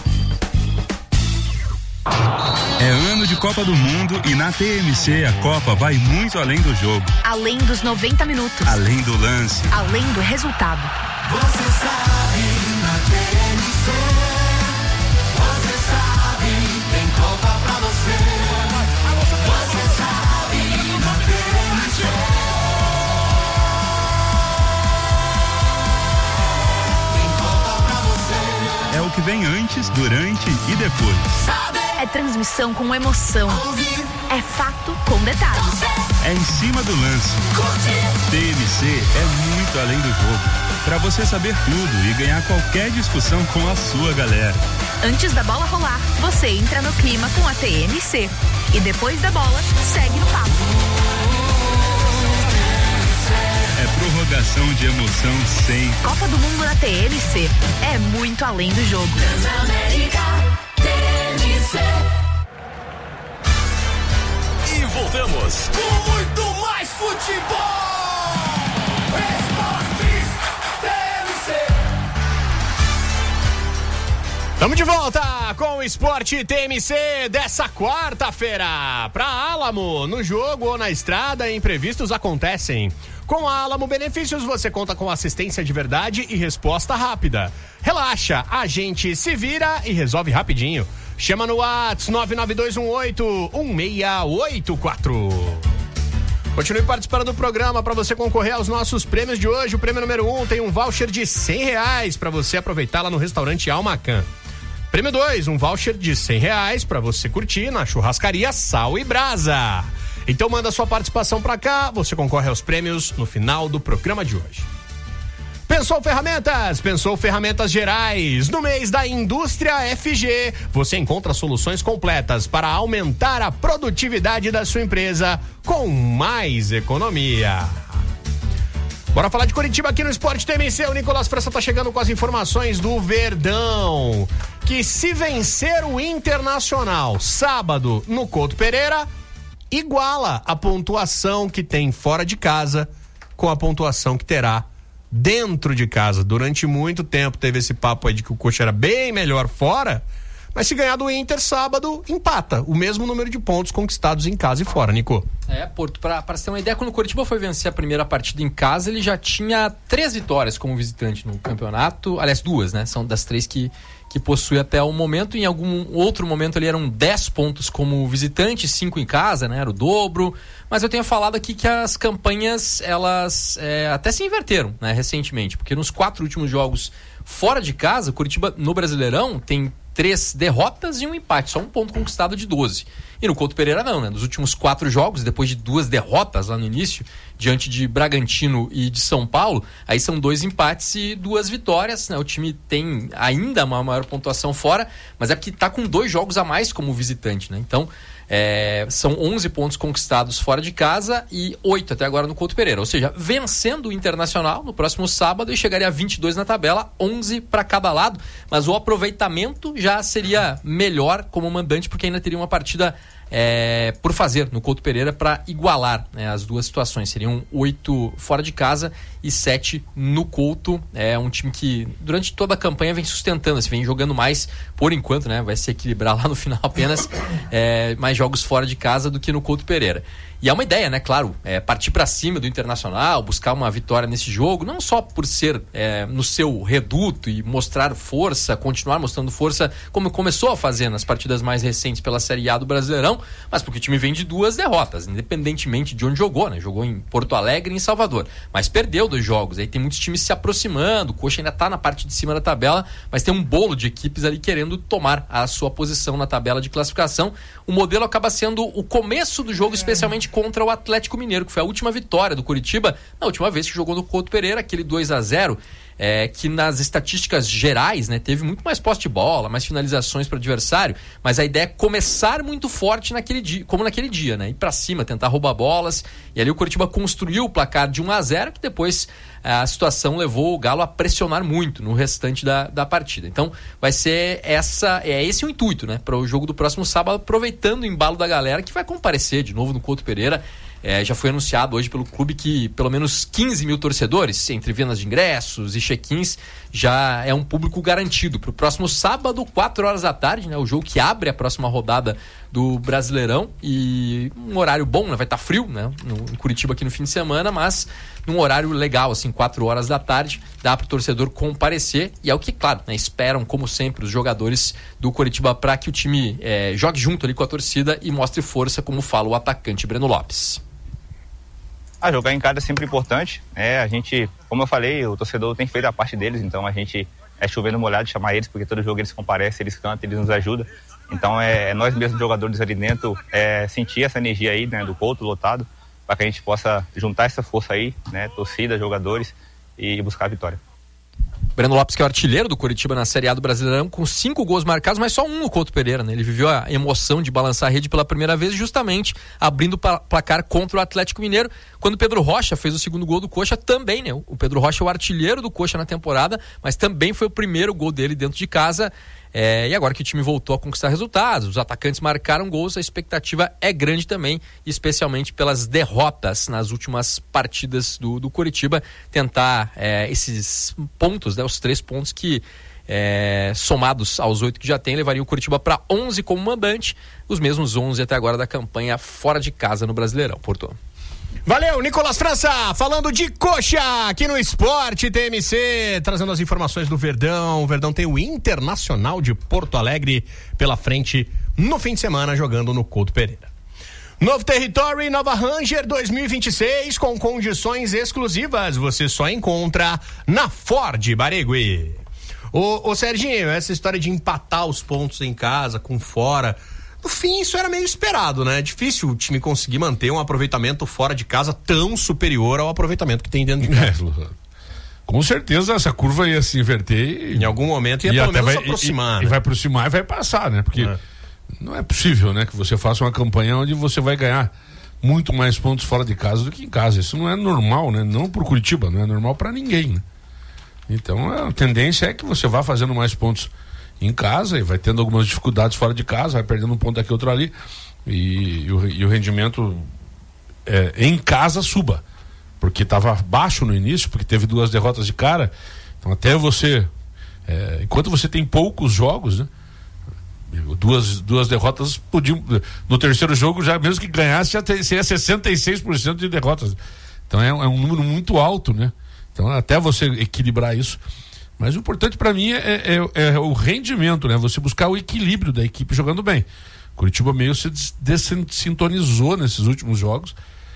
É ano de Copa do Mundo e na T M C a Copa vai muito além do jogo. Além dos noventa minutos. Além do lance. Além do resultado. Você sabe, na T M C, você sabe, tem Copa pra você. Você sabe, na T M C. Tem Copa pra você. É o que vem antes, durante e depois. É transmissão com emoção. É fato com detalhes. É em cima do lance. T M C é muito além do jogo. Pra você saber tudo e ganhar qualquer discussão com a sua galera. Antes da bola rolar, você entra no clima com a T M C. E depois da bola, segue no papo. É prorrogação de emoção sem. Copa do Mundo na T M C. É muito além do jogo. E voltamos Com muito mais futebol. Esportes T M C. Estamos de volta com o Esporte T M C dessa quarta-feira. Para Álamo, no jogo ou na estrada, imprevistos acontecem. Com a Álamo Benefícios, você conta com assistência de verdade e resposta rápida. Relaxa, a gente se vira e resolve rapidinho. Chama no WhatsApp nove nove dois um oito um seis oito quatro. Continue participando do programa para você concorrer aos nossos prêmios de hoje. O prêmio número um tem um voucher de cem reais para você aproveitar lá no restaurante Almacan. Prêmio dois, um voucher de cem reais para você curtir na churrascaria Sal e Brasa. Então manda sua participação para cá, você concorre aos prêmios no final do programa de hoje. Pensou Ferramentas? Pensou Ferramentas Gerais? No mês da Indústria F G, você encontra soluções completas para aumentar a produtividade da sua empresa com mais economia. Bora falar de Curitiba aqui no Esporte T M C. O Nicolas França tá chegando com as informações do Verdão, que se vencer o Internacional sábado no Couto Pereira, iguala a pontuação que tem fora de casa com a pontuação que terá dentro de casa. Durante muito tempo teve esse papo aí de que o Coxa era bem melhor fora, mas se ganhar do Inter sábado, empata o mesmo número de pontos conquistados em casa e fora, Nico. É, Porto, pra, pra você ter uma ideia, quando o Coritiba foi vencer a primeira partida em casa, ele já tinha três vitórias como visitante no campeonato, aliás, duas, né? São das três que, que possui até o momento. Em algum outro momento ali eram dez pontos como visitante, cinco em casa, né? Era o dobro. Mas eu tenho falado aqui que as campanhas, elas é, até se inverteram, né? Recentemente, porque nos quatro últimos jogos fora de casa, o Coritiba no Brasileirão tem três derrotas e um empate, só um ponto conquistado de doze. E no Couto Pereira não, né? Nos últimos quatro jogos, depois de duas derrotas lá no início, diante de Bragantino e de São Paulo, aí são dois empates e duas vitórias, né? O time tem ainda uma maior pontuação fora, mas é porque tá com dois jogos a mais como visitante, né? Então, é, são onze pontos conquistados fora de casa e oito até agora no Couto Pereira. Ou seja, vencendo o Internacional no próximo sábado e chegaria a vinte e dois na tabela, onze para cada lado, mas o aproveitamento já seria melhor como mandante, porque ainda teria uma partida é, por fazer no Couto Pereira para igualar, né, as duas situações. Seriam oito fora de casa e sete no Couto. É um time que durante toda a campanha vem sustentando, assim, vem jogando mais por enquanto, né? Vai se equilibrar lá no final apenas é, mais jogos fora de casa do que no Couto Pereira. E é uma ideia, né? Claro, é partir para cima do Internacional, buscar uma vitória nesse jogo, não só por ser é, no seu reduto e mostrar força, continuar mostrando força, como começou a fazer nas partidas mais recentes pela Série A do Brasileirão, mas porque o time vem de duas derrotas, independentemente de onde jogou, né? Jogou em Porto Alegre e em Salvador, mas perdeu dois jogos. Aí tem muitos times se aproximando, o Coxa ainda tá na parte de cima da tabela, mas tem um bolo de equipes ali querendo tomar a sua posição na tabela de classificação. O modelo acaba sendo o começo do jogo, especialmente contra o Atlético Mineiro, que foi a última vitória do Curitiba na última vez que jogou no Couto Pereira, aquele dois a zero, é, que nas estatísticas gerais, né, teve muito mais posse de bola, mais finalizações para o adversário, mas a ideia é começar muito forte naquele dia, como naquele dia, né, ir para cima, tentar roubar bolas, e ali o Curitiba construiu o placar de um a zero, que depois a situação levou o Galo a pressionar muito no restante da, da partida. Então vai ser essa, é esse o intuito, né, para o jogo do próximo sábado, aproveitando o embalo da galera que vai comparecer de novo no Couto Pereira. É, já foi anunciado hoje pelo clube que pelo menos quinze mil torcedores, entre vendas de ingressos e check-ins, já é um público garantido para o próximo sábado, quatro horas da tarde, né, o jogo que abre a próxima rodada do Brasileirão, e um horário bom, né, vai estar frio, né, no, em Curitiba aqui no fim de semana, mas num horário legal, assim, quatro horas da tarde, dá para o torcedor comparecer, e é o que, claro, né, esperam, como sempre, os jogadores do Curitiba para que o time é, jogue junto ali com a torcida e mostre força, como fala o atacante Breno Lopes. Ah, jogar em casa é sempre importante, é, a gente, como eu falei, o torcedor tem feito a parte deles, então a gente é chovendo molhado chamar eles, porque todo jogo eles comparecem, eles cantam, eles nos ajudam, então é, é nós mesmos jogadores ali dentro, é, sentir essa energia aí, né, do Couto lotado, para que a gente possa juntar essa força aí, né, torcida, jogadores, e buscar a vitória. Breno Lopes, que é o artilheiro do Curitiba na Série A do Brasileirão, com cinco gols marcados, mas só um no Couto Pereira, né? Ele viveu a emoção de balançar a rede pela primeira vez, justamente abrindo o placar contra o Atlético Mineiro, quando o Pedro Rocha fez o segundo gol do Coxa também, né? O Pedro Rocha é o artilheiro do Coxa na temporada, mas também foi o primeiro gol dele dentro de casa. É, e agora que o time voltou a conquistar resultados, os atacantes marcaram gols, a expectativa é grande também, especialmente pelas derrotas nas últimas partidas do, do Curitiba, tentar é, esses pontos, né, os três pontos que é, somados aos oito que já tem, levariam o Curitiba para onze como mandante, os mesmos onze até agora da campanha fora de casa no Brasileirão. Porto. Valeu, Nicolas França, falando de Coxa aqui no Esporte T M C, trazendo as informações do Verdão. O Verdão tem o Internacional de Porto Alegre pela frente no fim de semana, jogando no Couto Pereira. Novo território e nova Ranger dois mil e vinte e seis com condições exclusivas, você só encontra na Ford Barigui. Ô, ô Serginho, essa história de empatar os pontos em casa com fora, no fim, isso era meio esperado, né? É difícil o time conseguir manter um aproveitamento fora de casa tão superior ao aproveitamento que tem dentro de casa. É, com certeza essa curva ia se inverter e, em algum momento ia pelo menos vai, se aproximar. E, né? e vai aproximar e vai passar, né? Porque é. não é possível, né? Que você faça uma campanha onde você vai ganhar muito mais pontos fora de casa do que em casa. Isso não é normal, né? Não pro Curitiba, não é normal para ninguém, né? Então a tendência é que você vá fazendo mais pontos em casa e vai tendo algumas dificuldades fora de casa, vai perdendo um ponto aqui, outro ali, e, e, o, e o rendimento é, em casa suba, porque estava baixo no início, porque teve duas derrotas de cara. Então até você é, enquanto você tem poucos jogos, né, duas, duas derrotas podiam, no terceiro jogo já, mesmo que ganhasse, já teria sessenta e seis por cento de derrotas, então é, é um número muito alto, né? Então até você equilibrar isso. Mas o importante para mim é, é, é o rendimento, né? Você buscar o equilíbrio da equipe jogando bem. Curitiba meio se desintonizou nesses últimos jogos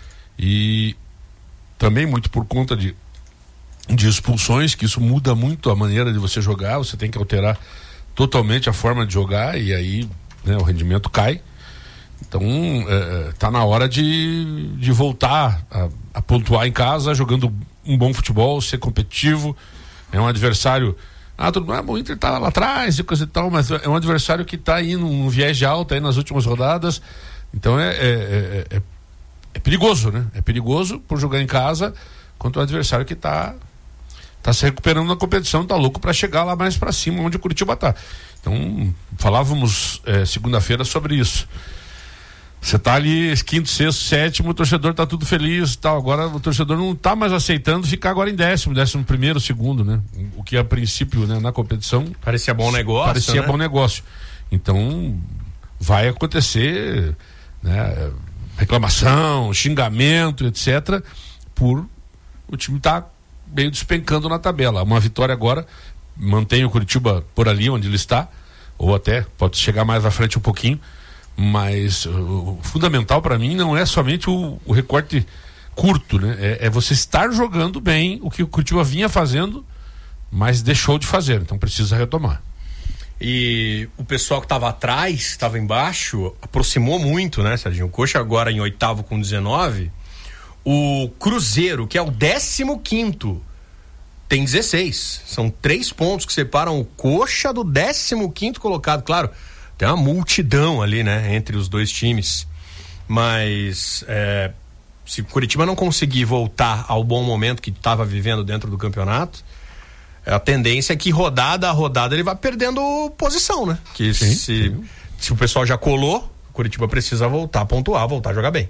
e também muito por conta de, de expulsões, que isso muda muito a maneira de você jogar, você tem que alterar totalmente a forma de jogar e aí, né, o rendimento cai. Então é, tá na hora de, de voltar a, a pontuar em casa, jogando um bom futebol, ser competitivo. É um adversário, ah, tudo bem, o Inter tá lá atrás e coisa e tal, mas é um adversário que tá aí num viés de alta aí nas últimas rodadas, então é, é, é, é, é perigoso, né? É perigoso por jogar em casa contra um adversário que tá, tá se recuperando na competição, tá louco para chegar lá mais para cima, onde o Curitiba tá. Então, falávamos é, segunda-feira sobre isso. Você tá ali quinto, sexto, sétimo, o torcedor tá tudo feliz e tal. Agora o torcedor não tá mais aceitando ficar agora em décimo, décimo primeiro, segundo, né? O que a princípio, né, na competição parecia bom negócio, parecia né? bom negócio. Então vai acontecer, né, reclamação, xingamento, etcétera, por o time tá meio despencando na tabela. Uma vitória agora mantém o Curitiba por ali onde ele está, ou até pode chegar mais à frente um pouquinho, mas o, o fundamental para mim não é somente o, o recorte curto, né? É, é você estar jogando bem o que o Curitiba vinha fazendo, mas deixou de fazer, então precisa retomar. E o pessoal que estava atrás, estava embaixo, aproximou muito, né, Serginho? O Coxa agora em oitavo com dezenove. O Cruzeiro, que é o décimo quinto, tem dezesseis. São três pontos que separam o Coxa do décimo quinto colocado. Claro, tem uma multidão ali, né, entre os dois times. Mas é, se o Curitiba não conseguir voltar ao bom momento que estava vivendo dentro do campeonato, a tendência é que rodada a rodada ele vai perdendo posição, né? Que sim, se, sim. se o pessoal já colou, o Curitiba precisa voltar a pontuar, voltar a jogar bem.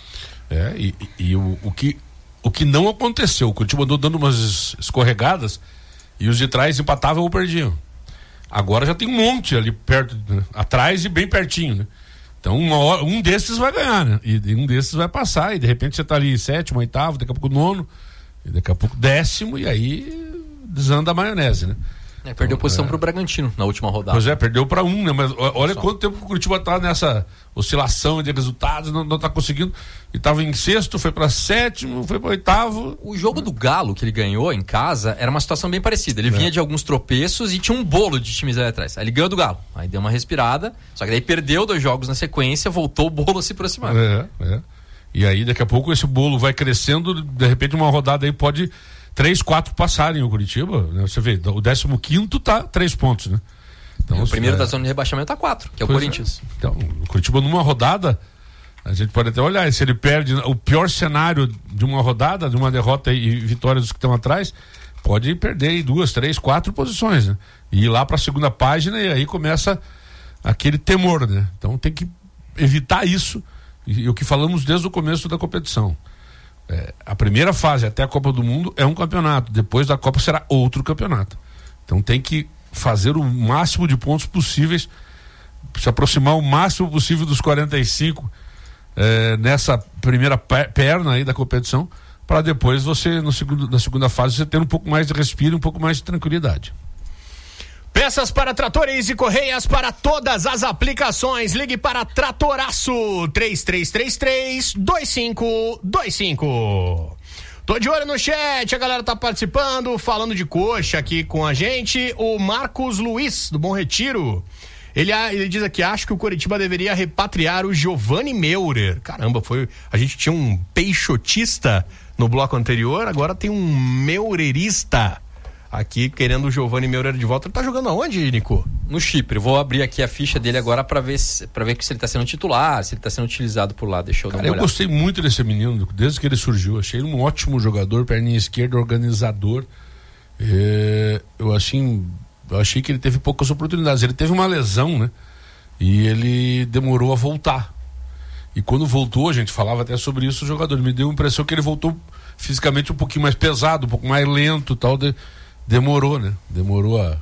É, e, e, e o, o, que, o que não aconteceu, o Curitiba andou dando umas escorregadas e os de trás empatavam ou perdiam. Agora já tem um monte ali perto, né? Atrás e bem pertinho, né? Então uma hora, um desses vai ganhar, né? E, e um desses vai passar, e de repente você tá ali sétimo, oitavo, daqui a pouco nono, e daqui a pouco décimo, e aí desanda a maionese, né? É, perdeu então, posição é... pro Bragantino na última rodada. Pois é, perdeu para um, né? Mas olha quanto tempo que o Curitiba tá nessa oscilação de resultados, não, não tá conseguindo. E tava em sexto, foi para sétimo, foi para oitavo. O jogo do Galo que ele ganhou em casa era uma situação bem parecida. Ele é. vinha de alguns tropeços e tinha um bolo de times ali atrás. Aí ele ganhou do Galo, aí deu uma respirada, só que daí perdeu dois jogos na sequência, voltou o bolo a se aproximar. É, é. E aí daqui a pouco esse bolo vai crescendo, de repente uma rodada aí pode três, quatro passarem o Curitiba, né? Você vê, o décimo quinto tá três pontos, né? Então, o primeiro é... da zona de rebaixamento tá quatro, que é o pois Corinthians. É. Então, o Curitiba numa rodada, a gente pode até olhar, se ele perde o pior cenário de uma rodada, de uma derrota e vitória dos que estão atrás, pode perder em duas, três, quatro posições, né? E ir lá para a segunda página e aí começa aquele temor, né? Então tem que evitar isso, e, e o que falamos desde o começo da competição. É, a primeira fase até a Copa do Mundo é um campeonato, depois da Copa será outro campeonato. Então tem que fazer o máximo de pontos possíveis, se aproximar o máximo possível dos quarenta e cinco é, nessa primeira perna aí da competição, para depois você no segundo, na segunda fase você ter um pouco mais de respiro, um pouco mais de tranquilidade. Peças para tratores e correias para todas as aplicações. Ligue para Tratoraço três três três três, dois cinco dois cinco. Tô de olho no chat, a galera tá participando, falando de Coxa aqui com a gente. O Marcos Luiz, do Bom Retiro, ele, ele diz aqui, acho que o Coritiba deveria repatriar o Giovanni Meurer. Caramba, foi, a gente tinha um peixotista no bloco anterior, agora tem um meurerista aqui querendo o Giovanni Meurer de volta. Ele tá jogando aonde, Nico? No Chipre. Vou abrir aqui a ficha dele agora pra ver se, pra ver se ele tá sendo titular, se ele tá sendo utilizado por lá. Deixa eu Cara, dar uma eu olhada. gostei muito desse menino, desde que ele surgiu. Achei ele um ótimo jogador, perninha esquerda, organizador. É, eu, assim, eu achei que ele teve poucas oportunidades. Ele teve uma lesão, né? E ele demorou a voltar. E quando voltou, a gente falava até sobre isso, o jogador me deu a impressão que ele voltou fisicamente um pouquinho mais pesado, um pouco mais lento, tal, de, demorou, né? Demorou a,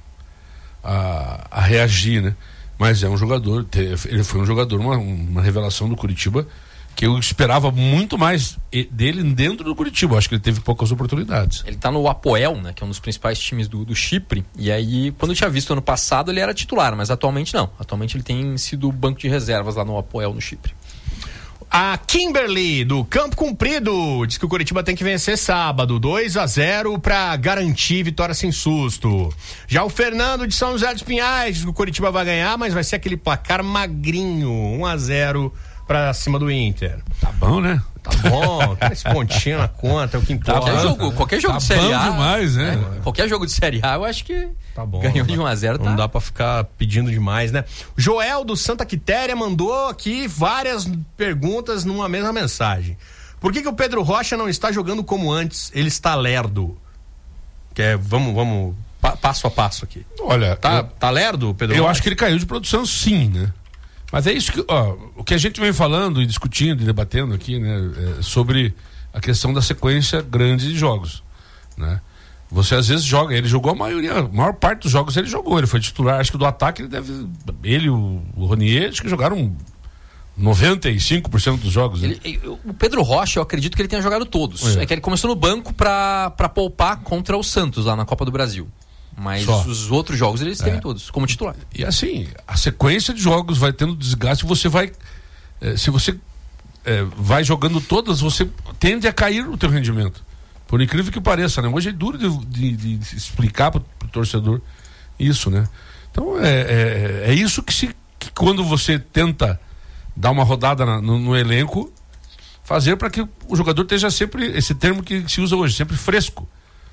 a, a reagir, né? Mas é um jogador, ele foi um jogador, uma, uma revelação do Curitiba, que eu esperava muito mais dele dentro do Curitiba. Acho que ele teve poucas oportunidades. Ele tá no Apoel, né? Que é um dos principais times do, do Chipre. E aí, quando eu tinha visto ano passado, ele era titular, mas atualmente não. Atualmente ele tem sido banco de reservas lá no Apoel, no Chipre. A Kimberly, do Campo Comprido, diz que o Curitiba tem que vencer sábado, dois a zero, para garantir vitória sem susto. Já o Fernando, de São José dos Pinhais, diz que o Curitiba vai ganhar, mas vai ser aquele placar magrinho, um a zero para cima do Inter. Tá bom, né? Tá bom, esse pontinho na conta, é o que importa. Qualquer jogo, qualquer jogo tá de Série A. demais, né? É, qualquer jogo de Série A, eu acho que tá bom, ganhou de um a zero. Não tá. dá pra ficar pedindo demais, né? O Joel, do Santa Quitéria, mandou aqui várias perguntas numa mesma mensagem. Por que que o Pedro Rocha não está jogando como antes? Ele está lerdo. Que é, vamos, vamos, pa, passo a passo aqui. Olha, tá, eu, tá lerdo, Pedro Eu Rocha? acho que ele caiu de produção, sim, né? Mas é isso que, ó, o que a gente vem falando e discutindo e debatendo aqui, né, é sobre a questão da sequência grande de jogos, né? Você às vezes joga, ele jogou a maioria, a maior parte dos jogos ele jogou, ele foi titular, acho que do ataque ele deve, ele, o, o Ronier, acho que jogaram noventa e cinco por cento dos jogos. Né? Ele, o Pedro Rocha, eu acredito que ele tenha jogado todos. É, é que ele começou no banco pra, pra poupar contra o Santos lá na Copa do Brasil. Mas Só. os outros jogos eles têm é. todos, como titular. E assim, a sequência de jogos vai tendo desgaste, você vai, eh, se você eh, vai jogando todas, você tende a cair o teu rendimento. Por incrível que pareça, né? Hoje é duro de, de, de explicar pro, pro torcedor isso, né? Então é, é, é isso que se, que quando você tenta dar uma rodada na, no, no elenco, fazer para que o jogador esteja sempre, esse termo que se usa hoje, sempre fresco,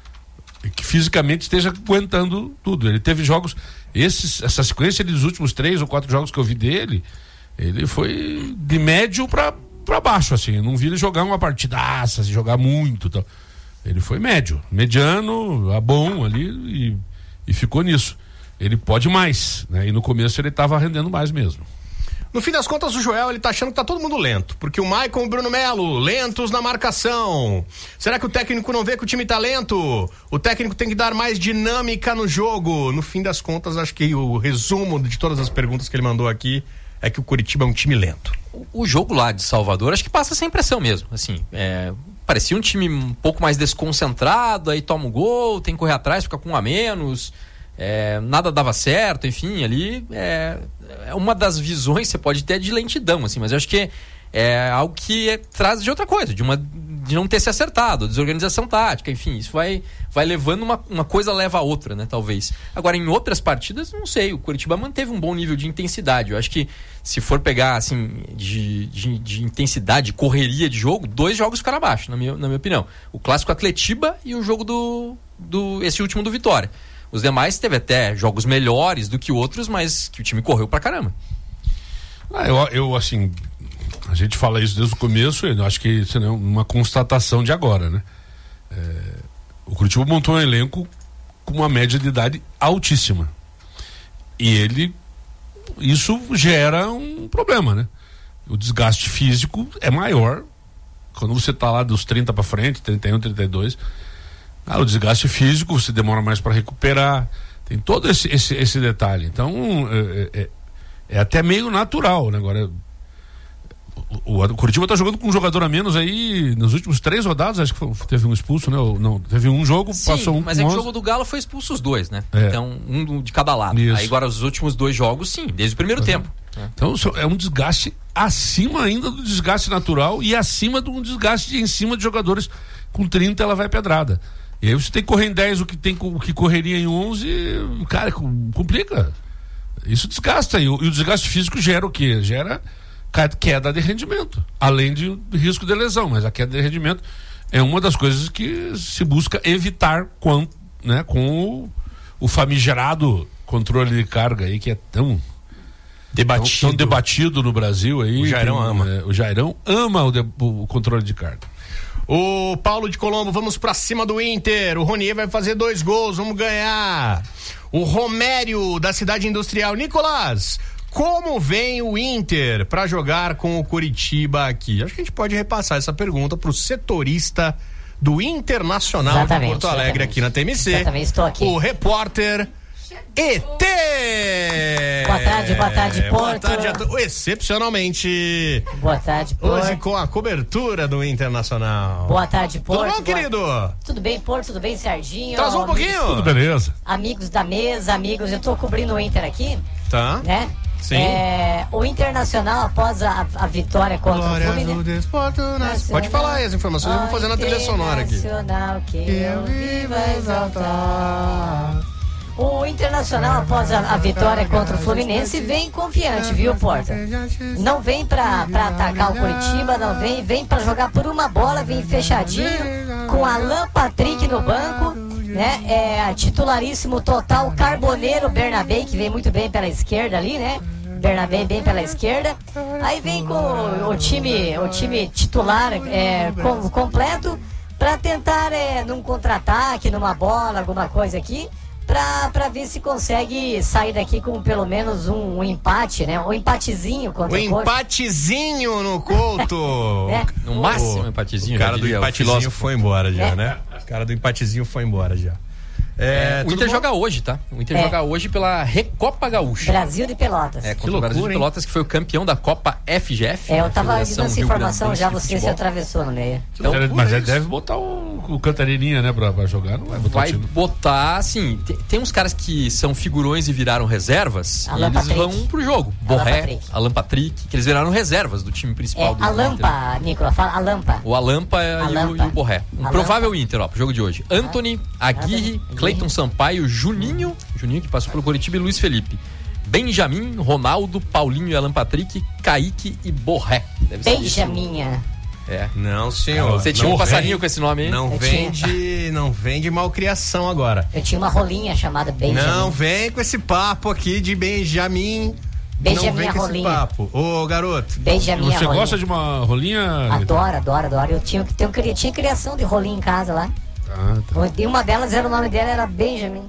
e que fisicamente esteja aguentando tudo. Ele teve jogos, esses, essa sequência dos últimos três ou quatro jogos que eu vi dele, ele foi de médio para para baixo, assim. Eu não vi ele jogar uma partidaça, jogar muito, tal. Ele foi médio, mediano, a bom ali e, e ficou nisso. Ele pode mais, né? E no começo ele estava rendendo mais mesmo. No fim das contas, o Joel, ele tá achando que tá todo mundo lento, porque o Maicon e o Bruno Melo, lentos na marcação. Será que o técnico não vê que o time tá lento? O técnico tem que dar mais dinâmica no jogo. No fim das contas, acho que o resumo de todas as perguntas que ele mandou aqui é que o Coritiba é um time lento. O, o jogo lá de Salvador, acho que passa essa impressão mesmo, assim, é... parecia um time um pouco mais desconcentrado, aí toma o gol, tem que correr atrás, fica com um a menos, é, nada dava certo, enfim, ali é, é uma das visões, você pode ter de lentidão, assim, mas eu acho que é algo que é, traz de outra coisa, de, uma, de não ter se acertado, desorganização tática, enfim, isso vai, vai levando, uma, uma coisa leva a outra, né, talvez. Agora, em outras partidas, não sei, o Coritiba manteve um bom nível de intensidade, eu acho que se for pegar, assim, de, de, de intensidade, de correria de jogo, dois jogos ficaram abaixo, na minha, na minha opinião. O clássico Atletiba e o jogo do, do, esse último do Vitória. Os demais teve até jogos melhores do que outros, mas que o time correu pra caramba. Ah, eu, eu, assim, a gente fala isso desde o começo, eu acho que isso não é uma constatação de agora, né? É, o Coritiba montou um elenco com uma média de idade altíssima. E ele, isso gera um problema, né? O desgaste físico é maior quando você tá lá dos trinta para frente, trinta e um, trinta e dois. Ah, o desgaste físico, você demora mais para recuperar, tem todo esse, esse, esse detalhe. Então, é, é, é até meio natural, né? Agora, o, o Coritiba tá jogando com um jogador a menos aí nos últimos três rodadas, acho que foi, teve um expulso, né? Ou, não, teve um jogo, Sim, passou um. Mas é que o jogo do Galo foi expulso os dois, né? É. Então, um de cada lado. Isso. Aí agora os últimos dois jogos, sim, desde o primeiro Uhum. tempo. Então é um desgaste acima ainda do desgaste natural e acima de um desgaste em cima de jogadores com trinta, ela vai pedrada. E aí você tem que correr em dez o que, tem, o que correria em onze, cara, complica. Isso desgasta. E o, e o desgaste físico gera o quê? Gera queda de rendimento. Além de risco de lesão. Mas a queda de rendimento é uma das coisas que se busca evitar com, né, com o, o famigerado controle de carga aí, que é tão debatido, tão, tão debatido no Brasil aí. O Jairão tem, ama. É, o Jairão ama o, de, o controle de carga. O Paulo de Colombo, vamos pra cima do Inter. O Ronier vai fazer dois gols, vamos ganhar. O Romério, da Cidade Industrial. Nicolás, como vem o Inter pra jogar com o Coritiba aqui? Acho que a gente pode repassar essa pergunta pro setorista do Internacional Exatamente, de Porto Alegre, exatamente. aqui na T M C. Exatamente, estou aqui. O repórter E T. Boa tarde, boa tarde, Porto. Boa tarde a todos. Excepcionalmente. Boa tarde, Porto. Hoje com a cobertura do Internacional. Boa tarde, Porto. Tudo bom, Boa... querido? Tudo bem, Porto? Tudo bem, Serginho? Traz um pouquinho. Amigos... Tudo beleza. Amigos da mesa, amigos, eu tô cobrindo o Inter aqui. Tá. Né? Sim. É, o Internacional, após a, a vitória contra Glória o Fluminense. do desporto nacional. Pode falar aí as informações, eu vou fazer na trilha sonora aqui. Internacional que eu vivo a exaltar. O Internacional, após a, a vitória contra o Fluminense, vem confiante, viu, Porta? Não vem pra, pra atacar o Coritiba, não vem, vem pra jogar por uma bola, vem fechadinho, com Alan Patrick no banco, né? É titularíssimo total, Carboneiro Bernabé, que vem muito bem pela esquerda ali, né? Bernabé bem pela esquerda. Aí vem com o, o time, o time titular é, com, completo, pra tentar é, num contra-ataque, numa bola, alguma coisa aqui, pra, pra ver se consegue sair daqui com pelo menos um, um empate, né? Um empatezinho contra O o Coxa. empatezinho no Couto. É. No máximo, um empatezinho. O cara já do diria o empatezinho filósofo. foi embora já, É. né? O cara do empatezinho foi embora já. É, É, o tudo Inter bom? joga hoje, tá? O Inter É. joga hoje pela Recopa Gaúcha. Brasil de Pelotas. É, Que contra o Brasil de loucura, hein? Pelotas, que foi o campeão da Copa F G F. É, eu né? tava Federação dando essa Rio informação Grandense já, de você se futebol. atravessou no meio. Então, mas é ele isso. deve botar o, o Cantarininha, né, pra, pra jogar. Não vai botar Vai o time. botar, assim, tem, tem uns caras que são figurões e viraram reservas, Alan e eles Patrick. vão pro jogo. Alan Borré, Patrick. Alan Patrick, que eles viraram reservas do time principal É, do a Inter. Lampa, Nicolas, fala a Lampa. O Alampa e, o, Alampa. e o Borré. Um Alampa. provável Inter, ó, pro jogo de hoje. Anthony, Aguirre, Aguirre. Cleiton Sampaio, Juninho, Juninho que passou pelo Coritiba, e Luiz Felipe. Benjamin, Ronaldo, Paulinho e Alan Patrick, Kaique e Borré. Deve ser Benjaminha. isso. É. Não, senhor. Você tinha um Não passarinho vem- com esse nome aí? Não Eu vem tinha. de, não vem de malcriação agora. Eu tinha uma rolinha chamada Benjamin. Não vem com esse papo aqui de Benjamin. Benjamin não vem com Rolinha. esse papo. Ô, garoto. Benjamin Você rolinha. gosta de uma rolinha? Adoro, adoro, adoro. Eu tinha, eu tinha, tinha criação de rolinha em casa lá. Ah, tá. E uma delas era o nome dela, era Benjamin.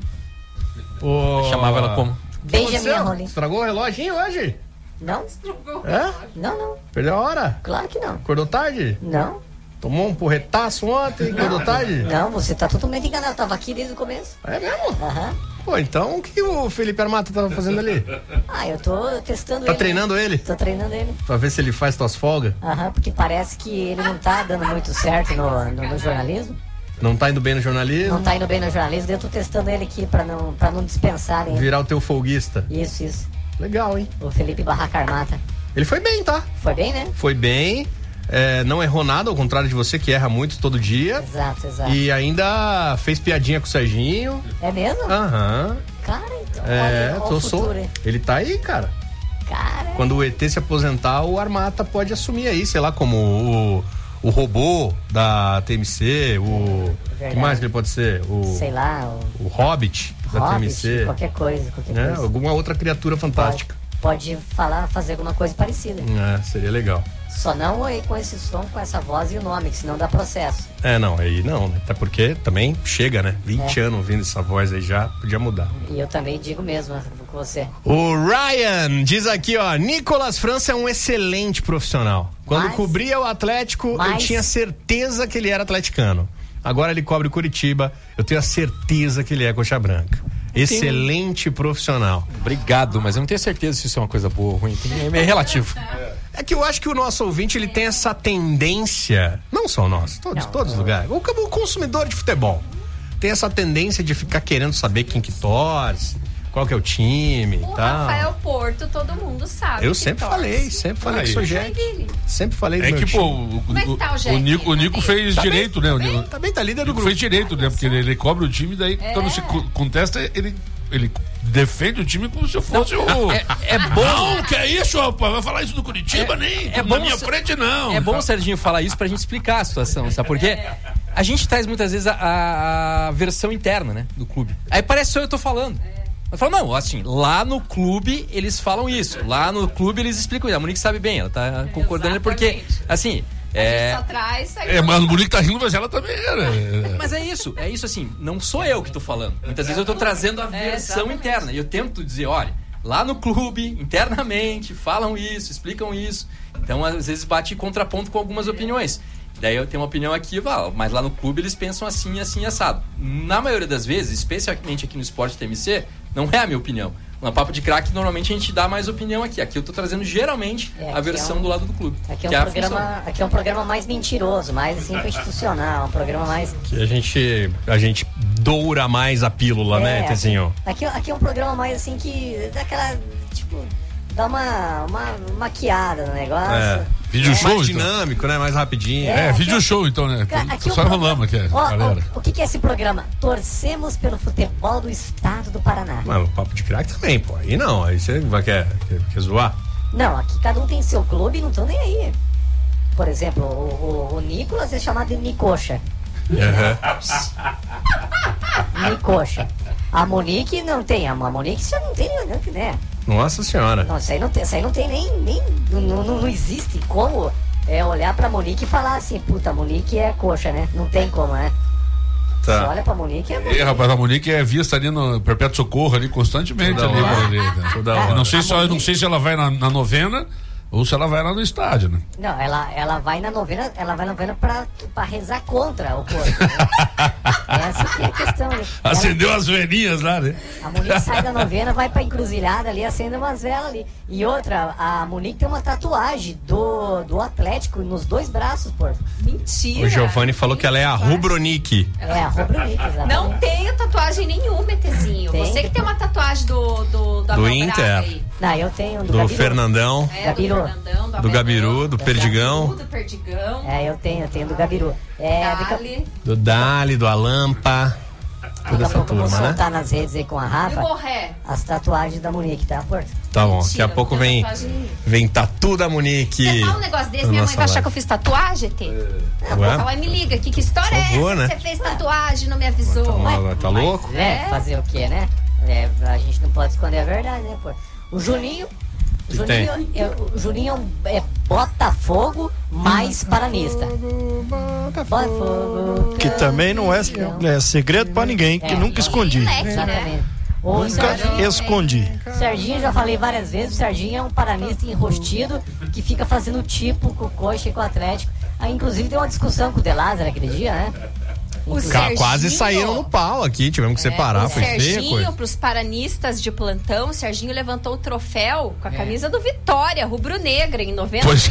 Ô, Chamava ela como? Benjamin aconteceu? Rolinha. Estragou o reloginho hoje? Não? É? Não, não. Perdeu a hora? Claro que não. Acordou tarde? Não. Tomou um porretaço ontem? Acordou tarde? Não, você tá totalmente enganado. Eu tava aqui desde o começo. É mesmo? Aham. Pô, então o que o Felipe Armata tava fazendo ali? Ah, eu tô testando Tá ele. treinando ele? Tô treinando ele. Pra ver se ele faz tuas folgas? Aham, porque parece que ele não tá dando muito certo no, no, no jornalismo. Não tá indo bem no jornalismo? Não tá indo bem no jornalismo, daí eu tô testando ele aqui pra não, pra não dispensar ele. Virar o teu folguista. Isso, isso. Legal, hein? O Felipe Barraca Armata. Ele foi bem, tá? Foi bem, né? Foi bem. É, não errou nada, ao contrário de você que erra muito todo dia. Exato, exato. E ainda fez piadinha com o Serginho. É mesmo? Aham. Cara, então, É, olha, olha tô o sou. futuro, hein? Ele tá aí, cara. Cara. Quando o E T se aposentar, o Armata pode assumir aí, sei lá, como o, o robô da T M C, o. O que mais que ele pode ser? O, Sei lá, o o Hobbit da T M Hobbit, C. qualquer coisa, qualquer né? coisa. Alguma outra criatura fantástica. Pode falar, fazer alguma coisa parecida. É, seria legal. Só não aí com esse som, com essa voz e o nome, que senão dá processo. É, não, aí não, né? Até porque também chega, né? vinte É. anos ouvindo essa voz aí já, podia mudar. E eu também digo mesmo com você. O Ryan diz aqui, ó, Nicolas França é um excelente profissional. Quando Mas- cobria o Atlético, eu mas- tinha certeza que ele era atleticano. Agora ele cobre o Curitiba, eu tenho a certeza que ele é coxa branca. Excelente profissional. Obrigado, mas eu não tenho certeza se isso é uma coisa boa ou ruim. Tem- É meio relativo. É que eu acho que o nosso ouvinte, ele tem essa tendência, não só o nosso, todos, todos os lugares, o, o consumidor de futebol tem essa tendência de ficar querendo saber quem que torce, qual que é o time e O tal. Rafael Porto, todo mundo sabe. Eu que sempre torce. falei, sempre falei Aí. que sou Jack. Sempre falei do É meu que, time. pô, o, Como é que tá o o, Jack? o Nico, o Nico fez Tá bem, direito, né? O Nico, Tá bem, tá líder o do Nico grupo. fez direito, né? Porque ele, ele cobra o time, daí É. quando se co- contesta, ele, ele defende o time como se fosse o. É, é bom. Não, que é isso, rapaz? Vai falar isso do Curitiba, nem. é na bom minha ser- frente, não. É bom o Serginho falar isso pra gente explicar a situação, sabe? Porque a gente traz muitas vezes a, a- a versão interna, né? Do clube. Aí parece só eu tô falando. Eu falo, não, assim, lá no clube eles falam isso. Lá no clube eles explicam isso. A Monique sabe bem, ela tá concordando porque, assim. É, Só traz. É, mas o bonito tá rindo, mas ela também era. mas é isso, é isso assim, não sou eu que tô falando. Muitas vezes eu tô trazendo a versão interna. E eu tento dizer, olha, lá no clube, internamente, falam isso, explicam isso. Então, às vezes, bate contraponto com algumas opiniões. Daí eu tenho uma opinião aqui, ah, mas lá no clube eles pensam assim, assim, assado. Na maioria das vezes, especialmente aqui no Esporte T M C, não é a minha opinião. No Papo de Craque, normalmente a gente dá mais opinião aqui. Aqui eu tô trazendo geralmente É, a aqui versão é um- do lado do clube. Aqui é, que um a programa, função. aqui é um programa mais mentiroso, mais assim, institucional, um programa mais. Que a gente, a gente doura mais a pílula, né, É, Tezinho? Aqui, aqui é um programa mais assim que dá aquela, tipo, dá uma, uma maquiada no negócio. É. Vídeo Mais show, então. dinâmico, né? Mais rapidinho. É, vídeo show, então, né? Ca- aqui Só é um enrolamos aqui, Ó, ó, galera. o que, que é esse programa? Torcemos pelo futebol do estado do Paraná. Mas o papo de craque também, pô. Aí não, aí você vai quer, quer, quer zoar? Não, aqui cada um tem seu clube e não estão nem aí. Por exemplo, o, o, o Nicolas é chamado de Nicoxa. Nicoxa. A Monique não tem, a Monique já não tem, não, né? Nossa senhora. Não, isso aí não tem, isso aí não tem nem, nem não, não, não existe como é, olhar pra Monique e falar assim, puta, a Monique é coxa, né? Não tem como, né? Tá. Você olha pra Munique é E, rapaz, a Munique é vista ali no Perpétuo Socorro, ali constantemente. Toda ali, hora. ali, né? Toda Eu hora. não sei se, A eu não Monique- sei se ela vai na, na novena ou se ela vai lá no estádio, né? Não, ela, ela vai na novena, ela vai na novena pra, pra rezar contra o corpo. Né? Essa que é a questão. Né? Acendeu as velhinhas lá, né? A Monique sai da novena, vai pra encruzilhada ali, acende umas velas ali. E outra, a Monique tem uma tatuagem do, do Atlético nos dois braços, pô. Mentira. O Giovanni falou que ela é a Rubronique. É, a Rubronique, exatamente. Não tenho tatuagem nenhuma, ETzinho. Tem, Você que tem uma tatuagem do do, do, Do Abel Inter. Braga aí. Não, eu tenho um do, Do Gabiru. Fernandão. É, Gabiru. do Fernandão, do, Do Abel Gabiru, do Braga, Perdigão. Do Perdigão. É, eu tenho, eu tenho do Gabiru. É, daqui a- Dali. Do Dali, do Alampa. Toda Daqui a essa pouco eu vou turma, né? soltar nas redes aí com a E o Rafa Borré? as tatuagens da Monique, tá, Porto? Tá bom, daqui Mentira, a pouco não tem vem, tatuagem. vem tatu da Monique. Você fala um negócio desse, na minha mãe nossa vai achar live. que eu fiz tatuagem, T? Ela Ué? vai me liga, que, que história Por favor, é essa? né? Você fez tatuagem, não me avisou. Tá, tá louco? É, fazer o quê, né? É, a gente não pode esconder a verdade, né, pô? O Juninho. O Que Juninho, é, o Juninho é, um, é Botafogo mais paranista. Botafogo. Que também não é, é segredo pra ninguém, que É, nunca escondi. Exatamente. O Nunca Serginho, escondi. Serginho, já falei várias vezes, o Serginho é um paranista enrostido que fica fazendo tipo com o Coxa e com o Atlético. Aí, inclusive, deu uma discussão com o De Lázaro aquele dia, né? O Ca- Quase Serginho- saíram no pau aqui, tivemos que separar, o foi feia a Serginho, coisa. pros paranistas de plantão, o Serginho levantou o troféu com a camisa do Vitória, rubro-negra, em noventa. Pois.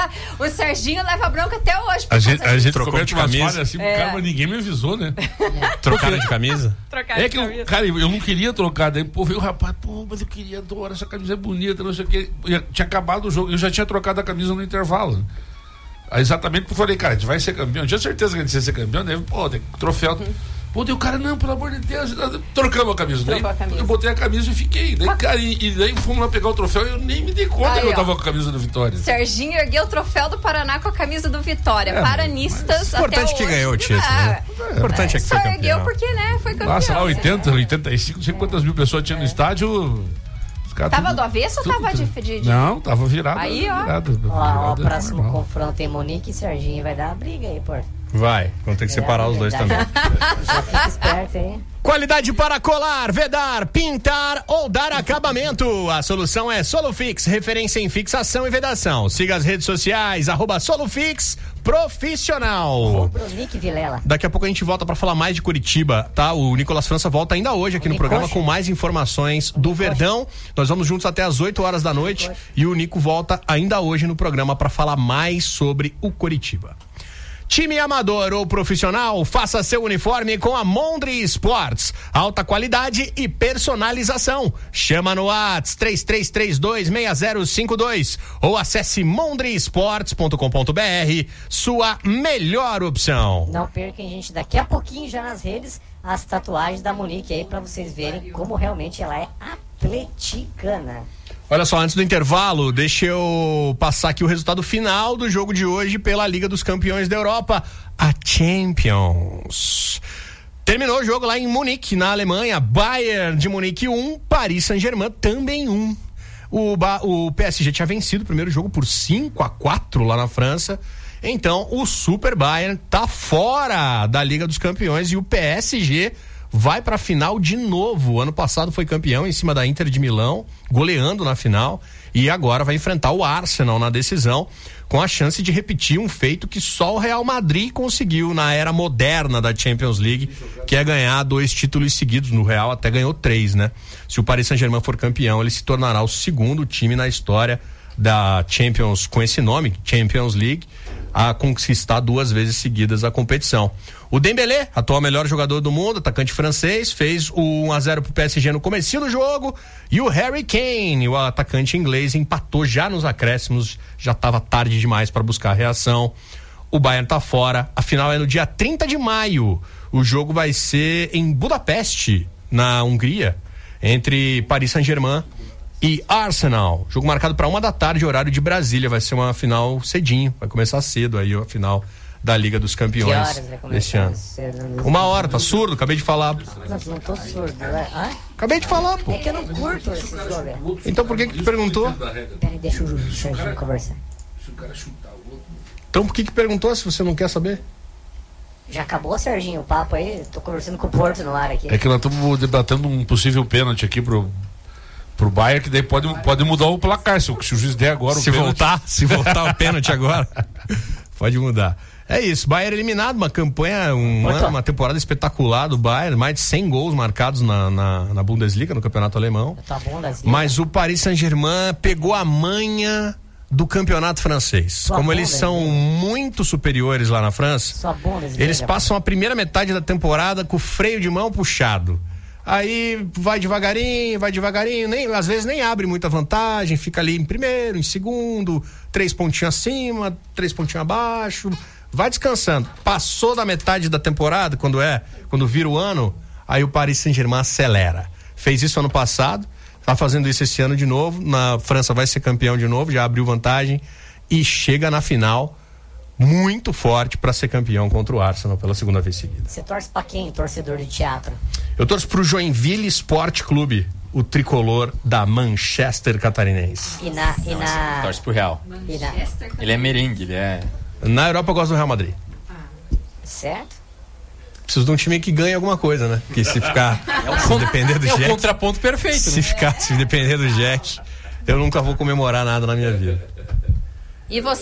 O Serginho leva bronca até hoje. por A gente, causa a gente Trocou comete de umas camisa? falhas assim, É. cara, mas ninguém me avisou, né? Trocaram de camisa? Trocar É de que, eu, camisa. cara, eu não queria trocar. Daí, pô, veio o rapaz, pô, mas eu queria adorar, essa camisa é bonita, não sei o quê. Eu tinha acabado o jogo, eu já tinha trocado a camisa no intervalo. Aí, exatamente porque eu falei, cara, a gente vai ser campeão. Eu tinha certeza que a gente ia ser campeão, daí, pô, tem troféu. Uhum. Pô, daí o cara, não, pelo amor de Deus, trocamos a camisa. Daí, Trocou a camisa. eu botei a camisa e fiquei. Daí, cara, e, e daí fomos lá pegar o troféu e eu nem me dei conta Aí, que eu ó. tava com a camisa do Vitória. Serginho ergueu o troféu do Paraná com a camisa do Vitória. É, Paranistas O importante até é que hoje. ganhou o título, né? O importante é que Só foi ergueu campeão. porque, né, foi campeão. Lá, sei lá, assim. oitenta, oitenta e cinco, não sei quantas mil pessoas tinha no estádio. Os caras Tava tudo- do avesso ou tudo- tava de... de, de... Não, tava virado. Aí, ó. virado, Ó, ó, o virado, próximo normal. confronto em Monique e Serginho vai dar uma briga aí, Porto. Vai, vamos ter que separar os dois Já- também. Já fica esperto aí. Qualidade para colar, vedar, pintar ou dar acabamento. A solução é Solufix, referência em fixação e vedação. Siga as redes sociais, arroba Solufix Profissional. Brunique Vilela. Daqui a pouco a gente volta para falar mais de Curitiba, tá? O Nicolas França volta ainda hoje aqui no Nicoxa. programa com mais informações do Verdão. Nós vamos juntos até as oito horas da noite e o Nico volta ainda hoje no programa para falar mais sobre o Curitiba. Time amador ou profissional, faça seu uniforme com a Mondri Sports. Alta qualidade e personalização. Chama no WhatsApp três três três dois seis zero cinco dois ou acesse mondri sports ponto com ponto b r. Sua melhor opção. Não percam, gente, daqui a pouquinho já nas redes as tatuagens da Monique aí pra vocês verem como realmente ela é atleticana. Olha só, antes do intervalo, deixa eu passar aqui o resultado final do jogo de hoje pela Liga dos Campeões da Europa, a Champions. Terminou o jogo lá em Munique, na Alemanha. Bayern de Munique um, Paris Saint-Germain também um. O, ba- o P S G tinha vencido o primeiro jogo por cinco a quatro lá na França. Então, o Super Bayern tá fora da Liga dos Campeões e o P S G vai pra final de novo. Ano passado foi campeão em cima da Inter de Milão, goleando na final, e agora vai enfrentar o Arsenal na decisão, com a chance de repetir um feito que só o Real Madrid conseguiu na era moderna da Champions League, que é ganhar dois títulos seguidos. No Real até ganhou três, né? Se o Paris Saint-Germain for campeão, ele se tornará o segundo time na história da Champions, com esse nome, Champions League, a conquistar duas vezes seguidas a competição. O Dembélé, atual melhor jogador do mundo, atacante francês, fez o um a zero pro P S G no comecinho do jogo, e o Harry Kane, o atacante inglês, empatou já nos acréscimos, já estava tarde demais para buscar a reação. O Bayern tá fora, a final é no dia trinta de maio. O jogo vai ser em Budapeste, na Hungria, entre Paris Saint-Germain e Arsenal. Jogo marcado para uma da tarde, horário de Brasília. Vai ser uma final cedinho, vai começar cedo aí a final da Liga dos Campeões Que horas vai começar deste ano. cedo? Uma hora, tá surdo? Acabei de falar. Não, não tô surdo, né? Ah? Acabei de falar, pô. É que eu não curto esses jogos. Então por que que tu perguntou? Peraí, deixa o Serginho conversar. Então por que que perguntou se você não quer saber? Já acabou, Serginho, o papo aí? Tô conversando com o Porto no ar aqui. É que nós estamos debatendo um possível pênalti aqui pro, pro Bayern, que daí pode, pode mudar o placar, se, se o juiz der agora se o pênalti. voltar, se voltar o pênalti agora, pode mudar. É isso, Bayern eliminado, uma campanha, uma, uma temporada espetacular do Bayern, mais de cem gols marcados na, na, na Bundesliga, no campeonato alemão. Tá bom, mas o Paris Saint-Germain pegou a manha do campeonato francês. Sua Como eles Bundesliga. são muito superiores lá na França, Sua Bundesliga. eles passam a primeira metade da temporada com o freio de mão puxado. Aí vai devagarinho, vai devagarinho, nem, às vezes nem abre muita vantagem, fica ali em primeiro, em segundo, três pontinhos acima, três pontinhos abaixo, vai descansando. Passou da metade da temporada, quando é, quando vira o ano, aí o Paris Saint-Germain acelera. Fez isso ano passado, tá fazendo isso esse ano de novo, na França vai ser campeão de novo, já abriu vantagem e chega na final muito forte para ser campeão contra o Arsenal pela segunda vez seguida. Você torce pra quem, torcedor de teatro? Eu torço pro Joinville Sport Clube, o tricolor da Manchester Catarinense. E na... E na... Torce pro Real. E na... Ele é merengue, ele é... Na Europa eu gosto do Real Madrid. Certo? Preciso de um time que ganhe alguma coisa, né? Porque se ficar... É o, se con... depender do é Jack, o contraponto perfeito. Se né? ficar, se depender do Jack, eu nunca vou comemorar nada na minha vida. E você